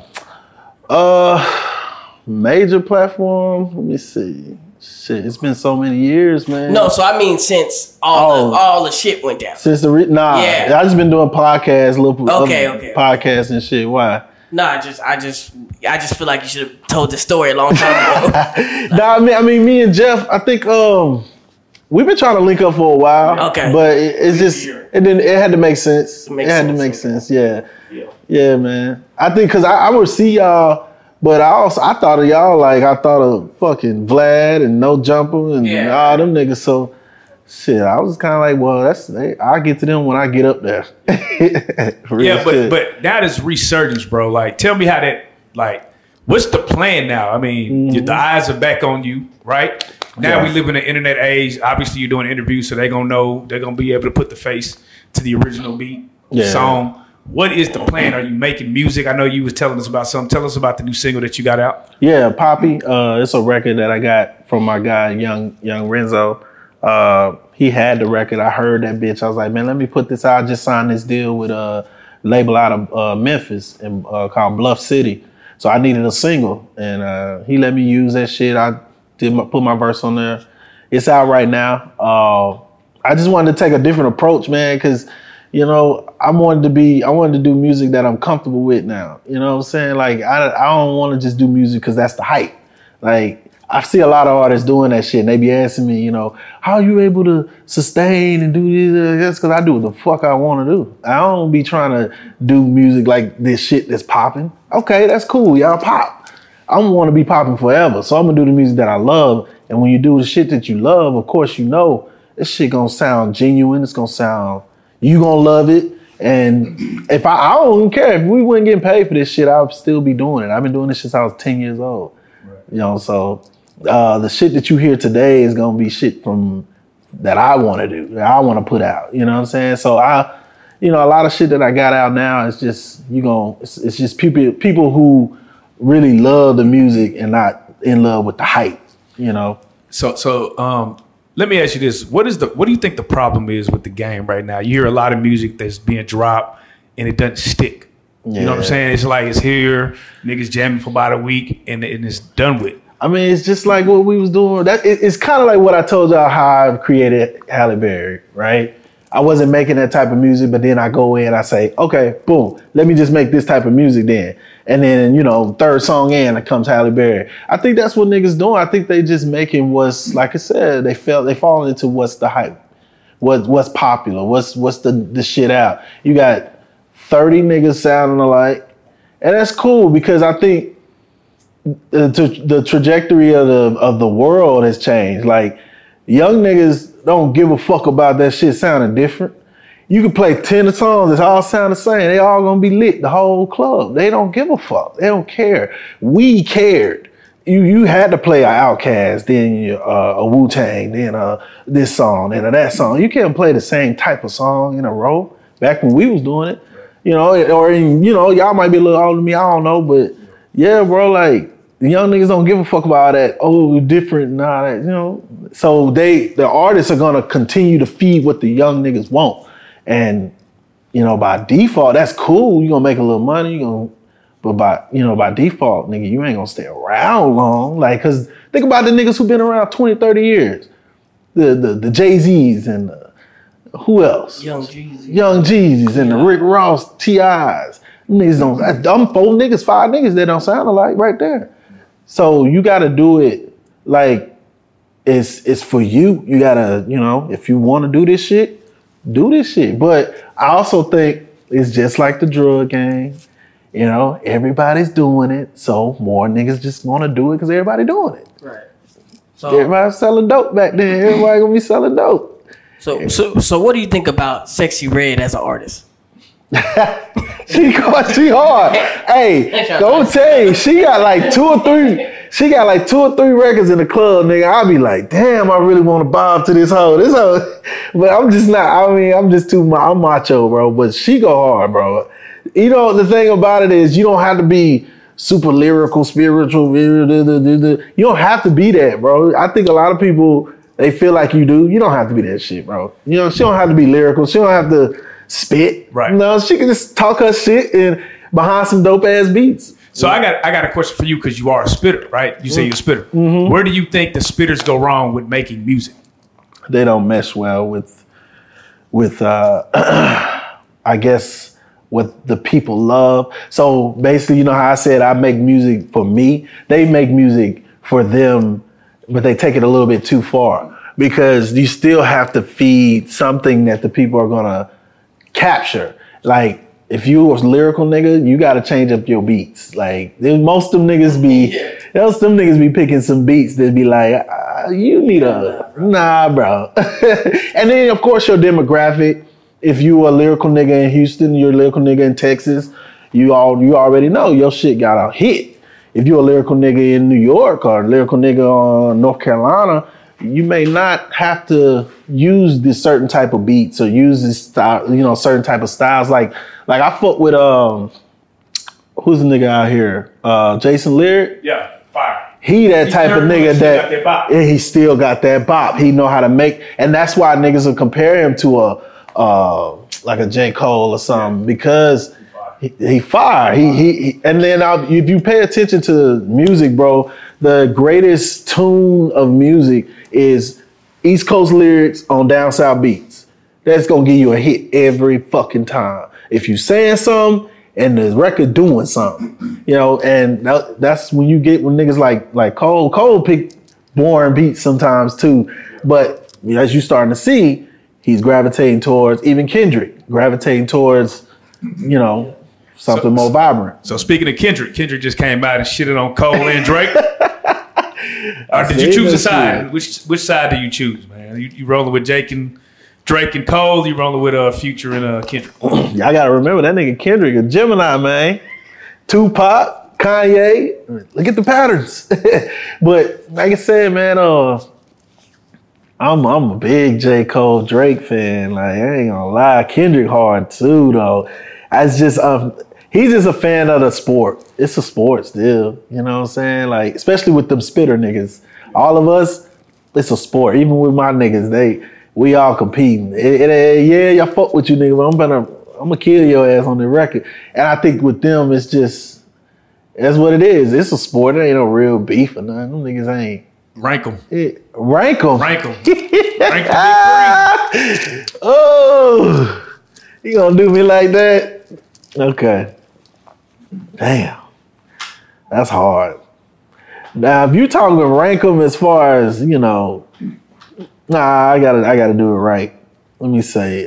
Major platform. Let me see. Shit, it's been so many years, man. No, so I mean since all the shit went down. Since I just been doing podcasts, podcasts and shit. Why? No, I just feel like you should have told the story a long time ago. I mean, me and Jeff, I think we've been trying to link up for a while. Okay, but it had to make sense. It had to make sense. Yeah, man. I think because I would see y'all, but I thought of y'all like I thought of fucking Vlad and No Jumper and all them niggas. So. Shit, I was kind of like, well, I'll get to them when I get up there. but that is resurgence, bro. Like, tell me how that, like, what's the plan now? I mean, the eyes are back on you, right? Now we live in an internet age. Obviously, you're doing interviews, so they're going to know, they're going to be able to put the face to the original beat song. What is the plan? Are you making music? I know you was telling us about something. Tell us about the new single that you got out. Yeah, Poppy. It's a record that I got from my guy, Young Renzo. He had the record. I heard that bitch. I was like, man, let me put this out. I just signed this deal with a label out of Memphis and called Bluff City. So I needed a single, and he let me use that shit. I put my verse on there. It's out right now. I just wanted to take a different approach, man, because you know I wanted to do music that I'm comfortable with now. You know what I'm saying? Like I don't want to just do music because that's the hype. Like. I see a lot of artists doing that shit, and they be asking me, you know, how are you able to sustain and do this? That's because I do what the fuck I want to do. I don't be trying to do music like this shit that's popping. Okay, that's cool. Y'all pop. I don't want to be popping forever, so I'm going to do the music that I love. And when you do the shit that you love, of course, you know, this shit going to sound genuine. It's going to sound, you going to love it. And if I don't even care. If we weren't getting paid for this shit, I would still be doing it. I've been doing this since I was 10 years old. Right. You know, so... the shit that you hear today is gonna be shit from that I want to do, that I want to put out. You know what I'm saying? So a lot of shit that I got out now is just it's just people who really love the music and not in love with the hype. You know. So let me ask you this: what do you think the problem is with the game right now? You hear a lot of music that's being dropped and it doesn't stick. Yeah. You know what I'm saying? It's like it's here, niggas jamming for about a week and it's done with. I mean, it's just like what we was doing. It's kind of like what I told y'all how I created Halle Berry, right? I wasn't making that type of music, but then I go in, I say, okay, boom, let me just make this type of music then. And then, third song in, it comes Halle Berry. I think that's what niggas doing. I think they just making what's, like I said, they fall into what's the hype, what's popular, what's the shit out. You got 30 niggas sounding alike, and that's cool because I think the trajectory of the world has changed. Like, young niggas don't give a fuck about that shit sounding different. You can play 10 songs that all sound the same. They all gonna be lit, the whole club. They don't give a fuck. They don't care. We cared. You had to play an Outkast, then a Wu-Tang, then this song, then that song. You can't play the same type of song in a row. Back when we was doing it, y'all might be a little older than me. I don't know, but yeah, bro, like, the young niggas don't give a fuck about that. Oh, different and all that, So the artists are gonna continue to feed what the young niggas want, and by default, that's cool. You gonna make a little money. But by default, nigga, you ain't gonna stay around long. Like, cause think about the niggas who been around 20, 30 years, the Jay-Z's and who else? Young Jeezys and the Rick Ross T.I.s. Niggas don't. Them 4 niggas, 5 niggas that don't sound alike right there. So you got to do it like it's for you. You got to, if you want to do this shit. But I also think it's just like the drug game. Everybody's doing it. So more niggas just want to do it because everybody doing it. Right. So everybody's selling dope back then. Everybody going to be selling dope. So what do you think about Sexy Red as an artist? She hard. Hey, go tell you, she got like 2 or 3. She got like 2 or 3 records in the club, nigga. I'll be like, damn, I really want to bob to this hoe. But I'm just not. I mean, I'm just I'm macho, bro. But she go hard, bro. The thing about it is, you don't have to be super lyrical, spiritual. You don't have to be that, bro. I think a lot of people, they feel like you do. You don't have to be that shit, bro. She don't have to be lyrical. She don't have to spit. Right. She can just talk her shit and behind some dope ass beats. So I got a question for you because you are a spitter, right? You say you're a spitter. Mm-hmm. Where do you think the spitters go wrong with making music? They don't mesh well with I guess what the people love. So basically, how I said I make music for me. They make music for them, but they take it a little bit too far because you still have to feed something that the people are gonna capture. Like, if you was lyrical nigga, you gotta change up your beats. Like, most of them niggas be picking some beats that be like, you need nah, bro. And then of course your demographic. If you a lyrical nigga in Houston, you're a lyrical nigga in Texas, you already know your shit got a hit. If you're a lyrical nigga in New York or a lyrical nigga in North Carolina, you may not have to use this certain type of beats or use this style, certain type of styles. Like I fuck with who's the nigga out here? Jason Lyric. Yeah, fire. He type of nigga that he still got that bop. He know how to make, and that's why niggas will compare him to like a J. Cole or something because he fire. He and then if you pay attention to music, bro, the greatest tune of music is East Coast lyrics on down south beats. That's gonna give you a hit every fucking time. If you saying something and the record doing something, and that's when you get when niggas like Cole. Cole pick boring beats sometimes too, but as you starting to see, he's gravitating towards, even Kendrick, gravitating towards, something more vibrant. So speaking of Kendrick just came out and shitted on Cole and Drake. Did you choose a side? Which side do you choose, man? You rolling with Drake and Cole? You rolling with Future and Kendrick? Y'all gotta remember that nigga Kendrick, a Gemini, man. Tupac, Kanye. Look at the patterns. But like I said, man, I'm a big J. Cole Drake fan. Like, I ain't gonna lie, Kendrick hard too, though. He's just a fan of the sport. It's a sport still, you know what I'm saying? Like, especially with them spitter niggas. All of us, it's a sport. Even with my niggas, we all competing. Yeah, I fuck with you, nigga, but I'm gonna kill your ass on the record. And I think with them, it's just, That's what it is. It's a sport. It ain't no real beef or nothing. Them niggas ain't. Rank them. Rank them. Rank them. Rank them. Oh, you gonna do me like that? Okay. Damn, that's hard. Now, if you talking rank them as far as I gotta do it right. Let me say.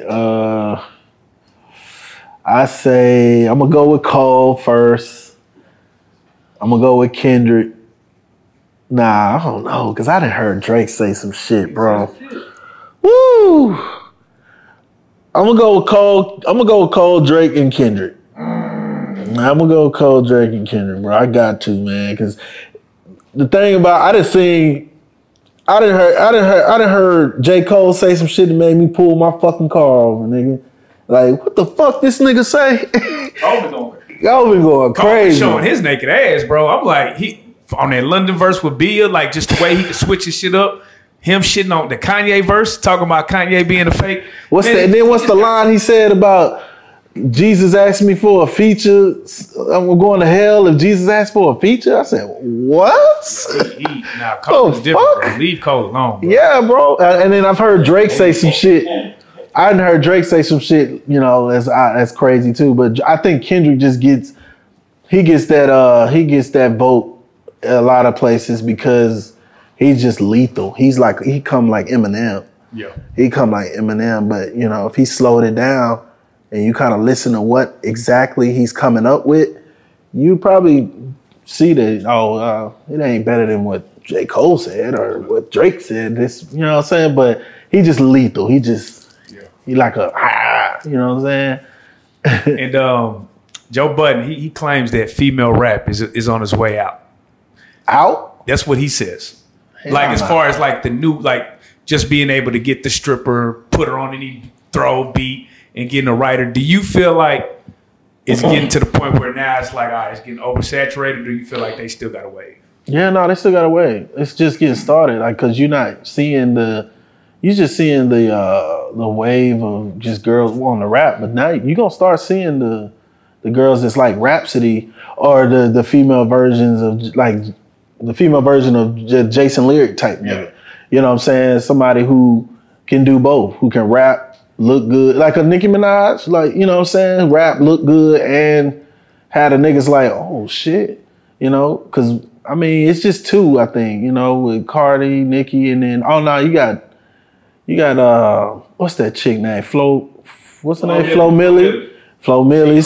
I say I'm gonna go with Cole first. I'm gonna go with Kendrick. Nah, I don't know, cause I done heard Drake say some shit, bro. Woo! I'm gonna go with Cole. I'm gonna go with Cole, Drake, and Kendrick. I'm gonna go with Cole, Drake, and Kendrick, bro. I got to, man, cause the thing about I done heard J. Cole say some shit that made me pull my fucking car over, nigga. Like, what the fuck this nigga say? Y'all been going crazy. Showing his naked ass, bro. I'm like, he on that London verse with Bia, like just the way he could switch his shit up. Him shitting on the Kanye verse, talking about Kanye being a fake. What's the line he said about Jesus asked me for a feature? I'm going to hell if Jesus asked for a feature. I said, what? Nah, Cole is different, bro. Leave Cole alone, bro. Yeah, bro. And then I've heard Drake say some shit. I didn't heard Drake say some shit, that's crazy too. But I think Kendrick just gets that vote a lot of places because he's just lethal. He come like Eminem. Yeah. He come like Eminem, but if he slowed it down and you kind of listen to what exactly he's coming up with, you probably see that, it ain't better than what J. Cole said or what Drake said. This, you know what I'm saying? But he just lethal. He like a, you know what I'm saying? And Joe Budden, he claims that female rap is on its way out. Out? That's what he says. Hell like as no. far as like the new, like just being able to get the stripper, put her on any throw beat and getting a writer. Do you feel like it's getting to the point where now it's like, all right, it's getting oversaturated? Or do you feel like they still got a wave? Yeah, no, they still got a wave. It's just getting started. Like, cause you're not seeing you're just seeing the wave of just girls wanting to rap, but now you're gonna start seeing the girls that's like Rhapsody or the female versions of like the female version of Jason Lyric type nigga. You know what I'm saying? Somebody who can do both, who can rap, look good, like a Nicki Minaj, like, you know what I'm saying? Rap, look good, and had the niggas like, oh shit, cause I mean it's just two, I think, with Cardi, Nicki, and then you got what's that chick name? What's her name? Flo Milli. Flo Milli,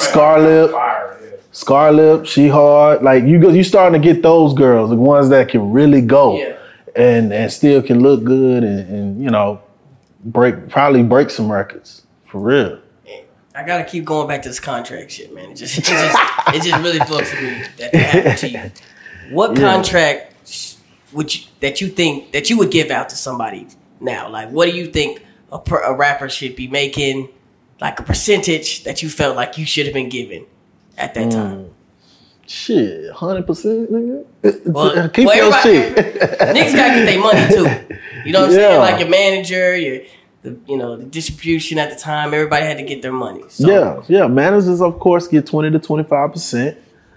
Scarlett, she hard. Like you starting to get those girls, the ones that can really go and still can look good and break some records. For real. I gotta keep going back to this contract shit, man. It just really fucks with me that happened to you. What contract that you think that you would give out to somebody now? Like, what do you think a rapper should be making? Like a percentage that you felt like you should have been given at that time. Shit, 100%, nigga. Keep your shit. Niggas gotta get their money too. You know what I'm saying? Like your manager, the distribution at the time. Everybody had to get their money. So. Yeah. Managers, of course, get 20 to 25%.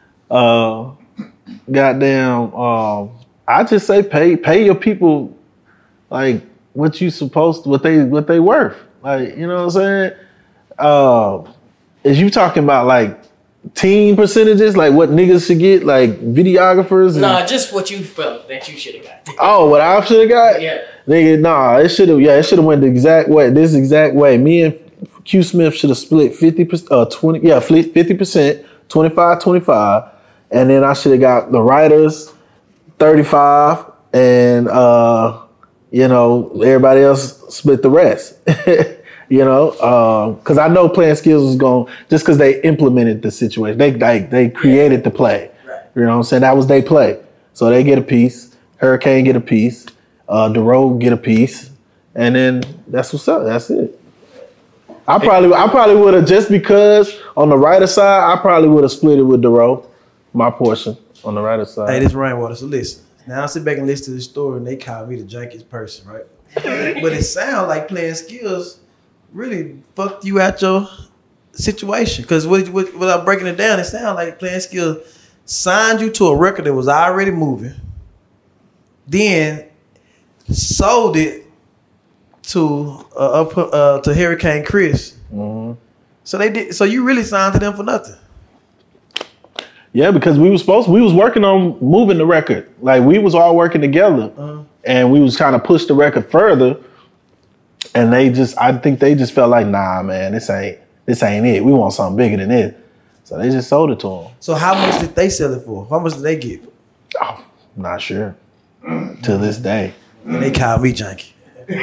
Goddamn. I just say pay your people like what you supposed to, what they worth. Like, you know what I'm saying? Is you talking about like team percentages, like what niggas should get, like videographers? Nah, just what you felt that you should have got. Oh, what I should have got? Yeah. Nigga, nah, it should have went the exact way. This exact way. Me and Q Smith should have split 50%, 50%, 25-25, and then I should have got the writers 35, and everybody else split the rest. Because I know Playing Skills was going, just because they implemented the situation. They created the play. Right. You know what I'm saying? That was their play. So they get a piece. Hurricane get a piece. DeRoe get a piece. And then that's what's up. That's it. I probably would have, just because on the writer side, I probably would have split it with DeRoe, my portion on the writer side. Hey, this is Rainwater. So listen. Now I sit back and listen to this story and they call me the jankiest person, right? But it sounds like Playing Skills really fucked you out your situation. Because without breaking it down, it sounds like Playing Skills signed you to a record that was already moving, then sold it to Hurricane Chris. Mm-hmm. So they did. So you really signed to them for nothing. Yeah, because we was working on moving the record. Like we was all working together, and we was kind of push the record further. And I think they just felt like, nah, man, this ain't it. We want something bigger than this. So they just sold it to them. So how much did they sell it for? How much did they get? Oh, not sure. To this day. And they called me junkie. You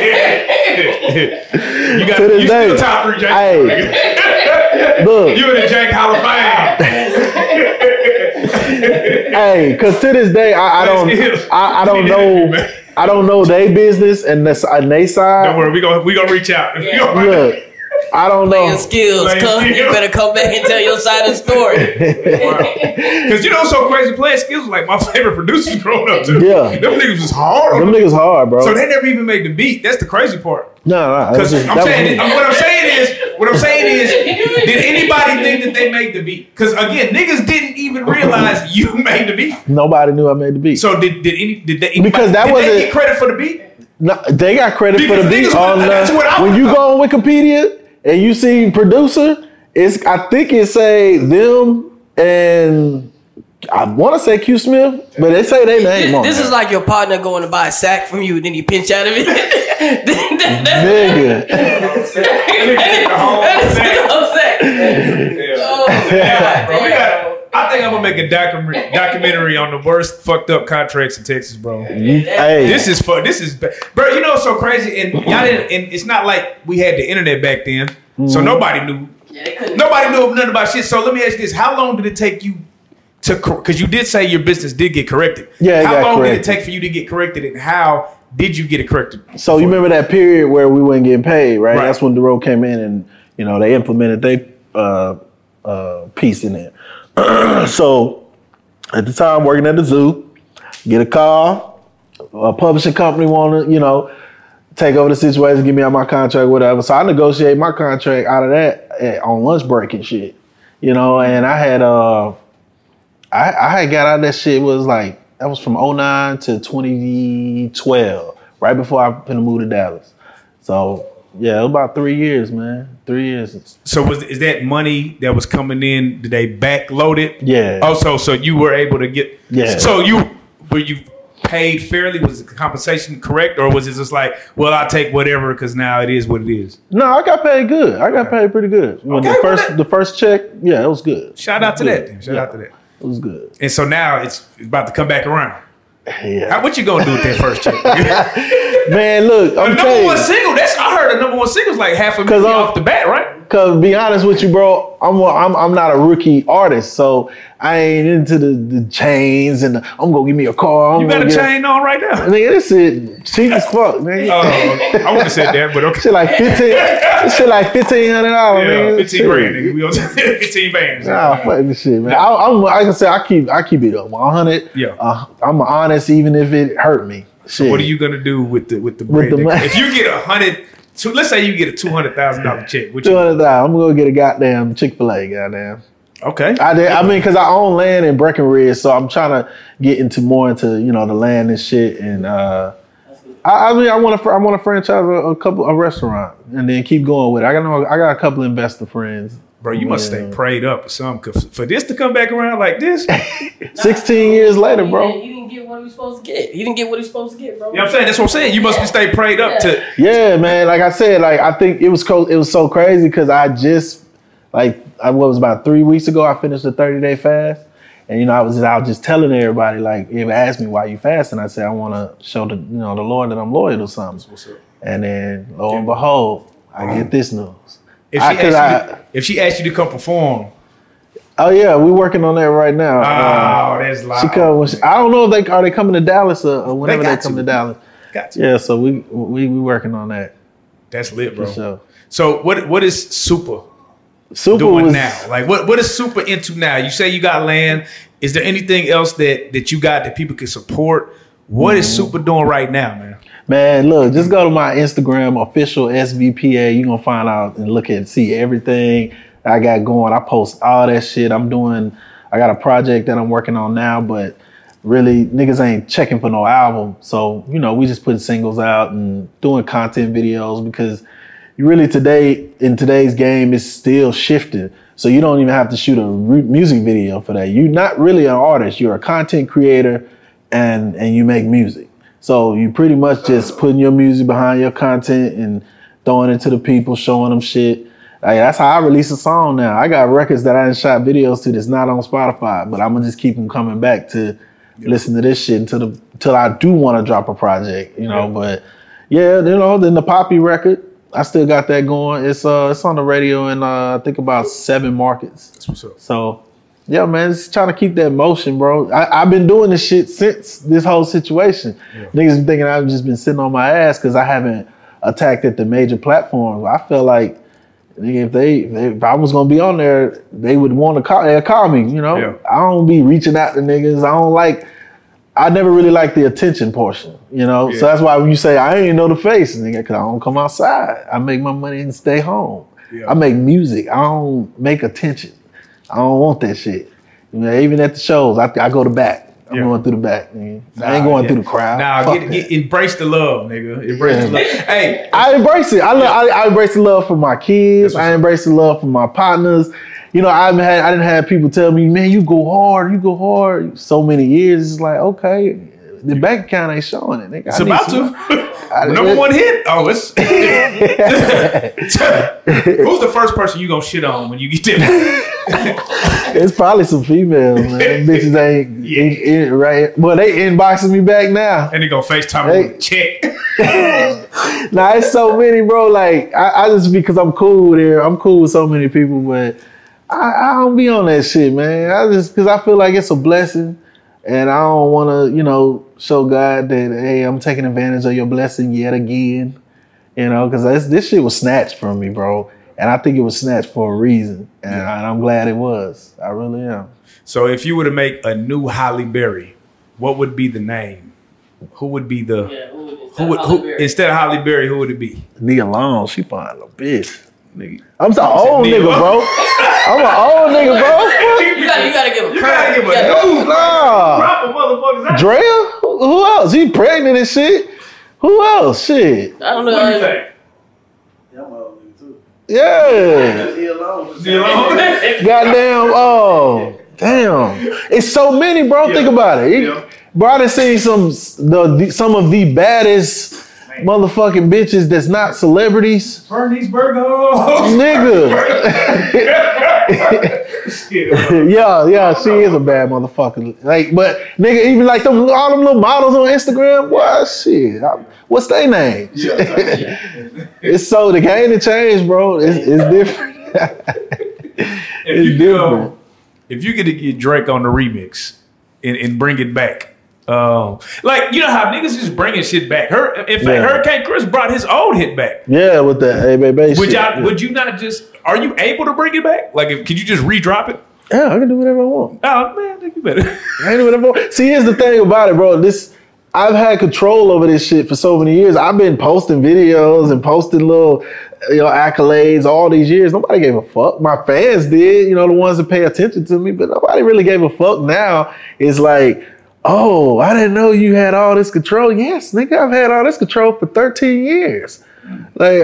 still top 3 jank. Hey, look. You in the Jank Hall of Fame. Hey, because to this day, I don't know their business and they side. Don't worry, we gonna reach out. Look, I don't know. Playing skills, you better come back and tell your side of the story. Because you know what's so crazy? Playing skills was like my favorite producers growing up too. Yeah. Them niggas was hard. Them niggas hard, bro. So they never even made the beat. That's the crazy part. No. Because what I'm saying is, did anybody think that they made the beat? Because again, niggas didn't even realize you made the beat. Nobody knew I made the beat. So did they get credit for the beat? No, they got credit for the beat when you go on Wikipedia and you see producer, I think it say them and I want to say Q Smith, but they say they name on This is like your partner going to buy a sack from you, and then you pinch out of it. Nigga. I think I'm gonna make a documentary on the worst fucked up contracts in Texas, bro. Hey. This is fun. This is, bro. You know what's so crazy? And y'all didn't. And it's not like we had the internet back then, so nobody knew. Nobody knew nothing about shit. So let me ask you this: how long did it take you to? Because you did say your business did get corrected. Yeah. How long did it take for you to get corrected, and how did you get it corrected? So you remember that period where we weren't getting paid, right? That's when Dero came in and they implemented their piece in it. So at the time, working at the zoo, get a call, a publishing company want to, take over the situation, give me out my contract, whatever. So I negotiate my contract out of that on lunch break and shit, and I had I had got out of that shit that was from 2009 to 2012, right before I finna move to Dallas. So yeah, it was about 3 years, man. 3 years. So is that money that was coming in? Did they backload it? Yeah. Also, so you were able to get. Yeah. So were you paid fairly? Was the compensation correct, or was it just like, well, I'll take whatever because now it is what it is? No, I got paid good. I got paid pretty good. The first check, yeah, it was good. Shout out to that. Shout out to that. It was good. And so now it's about to come back around. Yeah. What you gonna do with that first check? Man, look, I'm number one single. I heard a number one single is like $500,000 off the bat, right? Cause to be honest with you, bro, I'm not a rookie artist, so I ain't into the chains and I'm gonna give me a car. You got a chain on right now. Nigga, this shit cheap as fuck, man. I would have said that, but okay. Shit like $1,500. Yeah, 15 grand, nigga. We on 15 bands. Nah, fuck this shit, man. I can say I keep it up 100. Yeah. I'm honest, even if it hurt me. Shit. So what are you gonna do with the bread? If you get 100, so let's say you get a $200,000 check. $200,000. I'm gonna get a goddamn Chick-fil-A, goddamn. Okay. I mean, because I own land in Breckenridge, so I'm trying to get more into the land and shit. And I want to franchise a restaurant and then keep going with it. I got a couple investor friends. Bro, you must stay prayed up or something. For this to come back around like this. 16 years later, bro. He didn't get what he was supposed to get. He didn't get what he was supposed to get, bro. You know what I'm saying? That's what I'm saying. You must stay prayed up to. Yeah, man. Like I said, I think it was so crazy because I just, was about 3 weeks ago, I finished a 30-day fast. And, I was just telling everybody, they asked me why you fast. And I said, I want to show the Lord that I'm loyal to something. What's up? And then, lo and behold, I get this news. If she asked you to come perform. Oh yeah, we're working on that right now. That's loud. She comes. I don't know if are they coming to Dallas or whenever they come to Dallas. Got to. Yeah, so we working on that. That's lit, bro. For sure. So what is Super doing now? What is Super into now? You say you got land. Is there anything else that you got that people can support? What is Super doing right now, man? Man, look, just go to my Instagram, official SVPA. You're going to find out and see everything I got going. I post all that shit. I'm doing I got a project that I'm working on now, but really niggas ain't checking for no album. So, you know, we just putting singles out and doing content videos because you really in today's game, it's still shifting. So you don't even have to shoot a music video for that. You're not really an artist. You're a content creator and you make music. So you pretty much just putting your music behind your content and throwing it to the people, showing them shit. Like, that's how I release a song now. I got records that I done shot videos to that's not on Spotify, but I'm gonna just keep them coming back to listen to this shit until I do want to drop a project, you know. But yeah, you know, then the Poppy record, I still got that going. It's on the radio in I think about 7 markets. That's what's up. So yeah, man, just trying to keep that motion, bro. I've been doing this shit since this whole situation. Niggas been thinking I've just been sitting on my ass because I haven't attacked at the major platforms. I feel like if I was gonna be on there, they would want to call me, you know. Yeah. I don't be reaching out to niggas. I never really like the attention portion, you know. Yeah. So that's why when you say I ain't know the face, nigga, because I don't come outside. I make my money and stay home. Yeah. I make music. I don't make attention. I don't want that shit. You know, even at the shows, I go to back. I'm going through the back, nigga. I ain't going through the crowd. Nah, embrace the love, nigga. Embrace the love. Hey, I embrace it. I embrace the love for my kids. I embrace the love for my partners. You know, I didn't have people tell me, man, you go hard. So many years, it's like, okay, the bank account ain't showing it, nigga. It's about to. Number one hit. Oh, it's. Who's the first person you gonna shit on when you get there? It's probably some females, man. Bitches ain't right. Well, they inboxing me back now. And they gonna FaceTime me with a check. Nah, it's so many, bro. Like, I just, because I'm cool there. I'm cool with so many people, but I don't be on that shit, man. Because I feel like it's a blessing. And I don't want to, you know, show God that, hey, I'm taking advantage of your blessing yet again. You know, because this shit was snatched from me, bro. And I think it was snatched for a reason. And I'm glad it was. I really am. So if you were to make a new Halle Berry, what would be the name? Who would be the... instead of Halle Berry, who would it be? Nia Long, she fine little bitch. Nigga. I'm an old nigga, bro. I'm an old nigga, bro. You gotta give a You Nah. motherfuckers. Drea? Who else? He pregnant and shit. Who else? Shit. I don't know. What do you think? Yeah. Goddamn. Oh, damn. It's so many, bro. Think about it. Bro, I done seen some of the baddest motherfucking bitches that's not celebrities. Bernice Burgos. Nigga. yeah, she is a bad motherfucker. Like, but nigga, even like all them little models on Instagram, what shit? What's their name? It's so the game to change, bro. It's different. It's different. If you get Drake on the remix and bring it back. Like, you know how niggas just bringing shit back. In fact, Hurricane Chris brought his old hit back. Yeah, with that Hey Baby shit. Would you not just? Are you able to bring it back? Like, could you just re-drop it? Yeah, I can do whatever I want. Oh man, I think you better. I can do whatever I want. See, here's the thing about it, bro. I've had control over this shit for so many years. I've been posting videos and posting little, accolades all these years. Nobody gave a fuck. My fans did, the ones that pay attention to me, but nobody really gave a fuck. Now it's like, oh, I didn't know you had all this control. Yes, nigga, I've had all this control for 13 years. Like,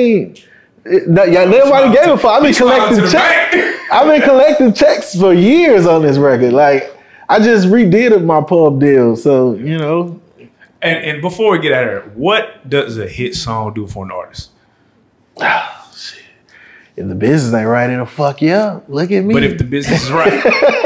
nobody gave a fuck. I've been collecting checks. I've been collecting checks for years on this record. Like, I just redid my pub deal, so And before we get out of here, what does a hit song do for an artist? Oh, shit. If the business ain't right, it'll fuck you up. Look at me. But if the business is right,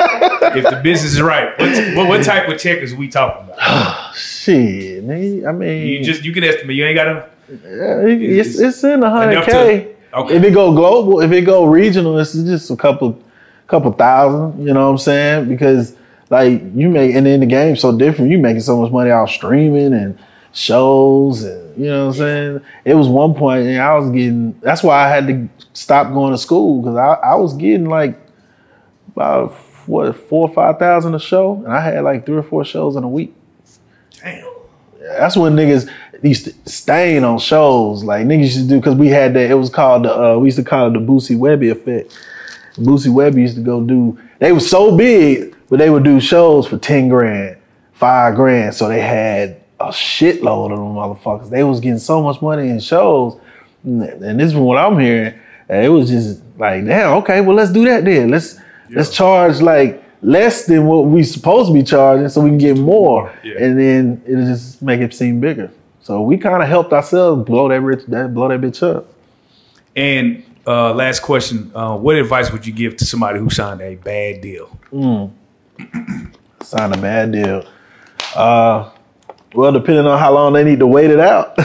what type of check is we talking about? Oh, shit, nigga. I mean, you can estimate. You ain't gotta. It's in the 100K. Okay. If it go global, if it go regional, it's just a couple thousand. You know what I'm saying? Because like you make, and then the game's so different. You making so much money off streaming and shows, and you know what I'm saying. It was one point, and I was getting. That's why I had to stop going to school, because I was getting like about 4,000 or 5,000 a show, and I had like 3 or 4 shows in a week. Damn. That's when niggas used to stain on shows. Like niggas used to do, because we had that. It was called we used to call it the Boosie Webby effect. Boosie Webby used to go do they were so big, but they would do shows for 10 grand, 5 grand. So they had a shitload of them motherfuckers. They was getting so much money in shows. And this is what I'm hearing. And it was just like, damn, okay, well, let's do that then. Let's charge like less than what we supposed to be charging so we can get more. Yeah. And then it'll just make it seem bigger. So we kind of helped ourselves blow that bitch up. And last question, what advice would you give to somebody who signed a bad deal? Signed a bad deal. Well, depending on how long they need to wait it out.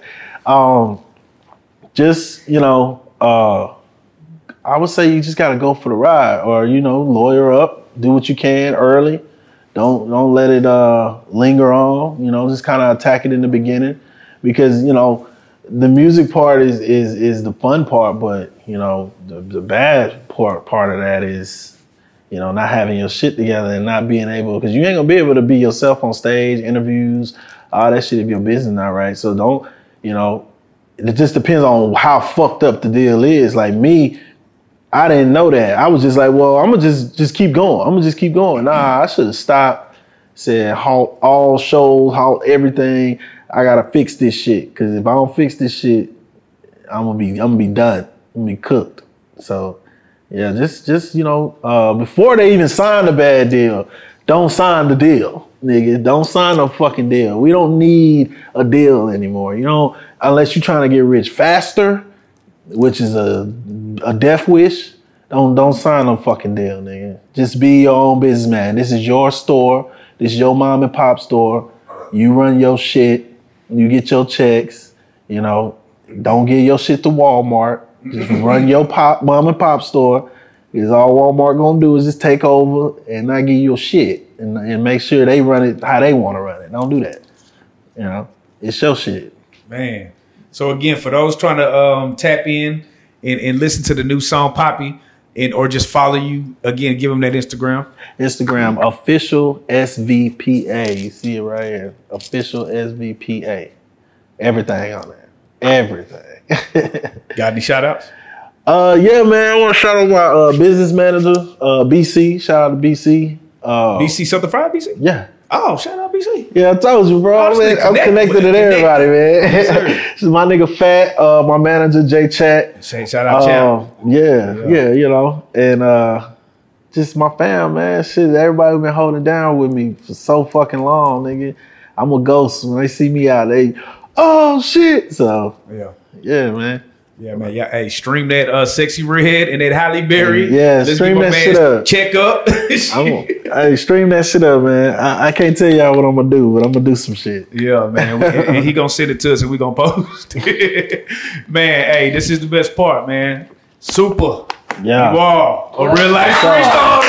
Just, you know, I would say you just got to go for the ride, or, you know, lawyer up, do what you can early. Don't let it linger on, you know, just kind of attack it in the beginning, because, you know, the music part is the fun part, but, you know, the bad part of that is, you know, not having your shit together and not being able, because you ain't gonna be able to be yourself on stage, interviews, all that shit if your business not right. So don't, you know, it just depends on how fucked up the deal is. Like me, I didn't know that. I was just like, well, I'm gonna just keep going. I'm gonna just keep going. Nah, I should have stopped, said halt all shows, halt everything. I gotta fix this shit, because if I don't fix this shit, I'm gonna be done. I'm gonna be cooked. So yeah, just you know, before they even sign the bad deal, don't sign the deal, nigga. Don't sign no fucking deal. We don't need a deal anymore. You know, unless you're trying to get rich faster, which is a death wish. Don't sign no fucking deal, nigga. Just be your own businessman. This is your store. This is your mom and pop store. You run your shit. You get your checks. You know, don't give your shit to Walmart. Just run your mom and pop store. Because all Walmart gonna do is just take over and not give you your shit, and make sure they run it how they want to run it. Don't do that. You know, it's your shit. Man. So again, for those trying to tap in and listen to the new song Poppy, or just follow you, again, give them that Instagram. Instagram, official SVPA. You see it right here. Official SVPA. Everything on there. Everything. Got any shout outs? Yeah, man. I want to shout out my business manager, BC. Shout out to BC. BC Certified BC? Yeah. Oh, shout out BC. Yeah, I told you, bro. I'm connected to everybody, man. This is my nigga Fat, my manager, Jay Chat. Shout out Chat. Yeah, you know. And just my fam, man. Shit, everybody been holding down with me for so fucking long, nigga. I'm a ghost. When they see me out, they, oh, shit. So, yeah, man. Yeah, man. Yeah, hey, stream that Sexy Red and that Halle Berry. Yeah, stream that shit up. Check up. Hey, stream that shit up, man. I can't tell y'all what I'm gonna do, but I'm gonna do some shit. Yeah, man. And he gonna send it to us and we gonna post. Man, hey, this is the best part, man. Super. Yeah. You are a real life freestyle.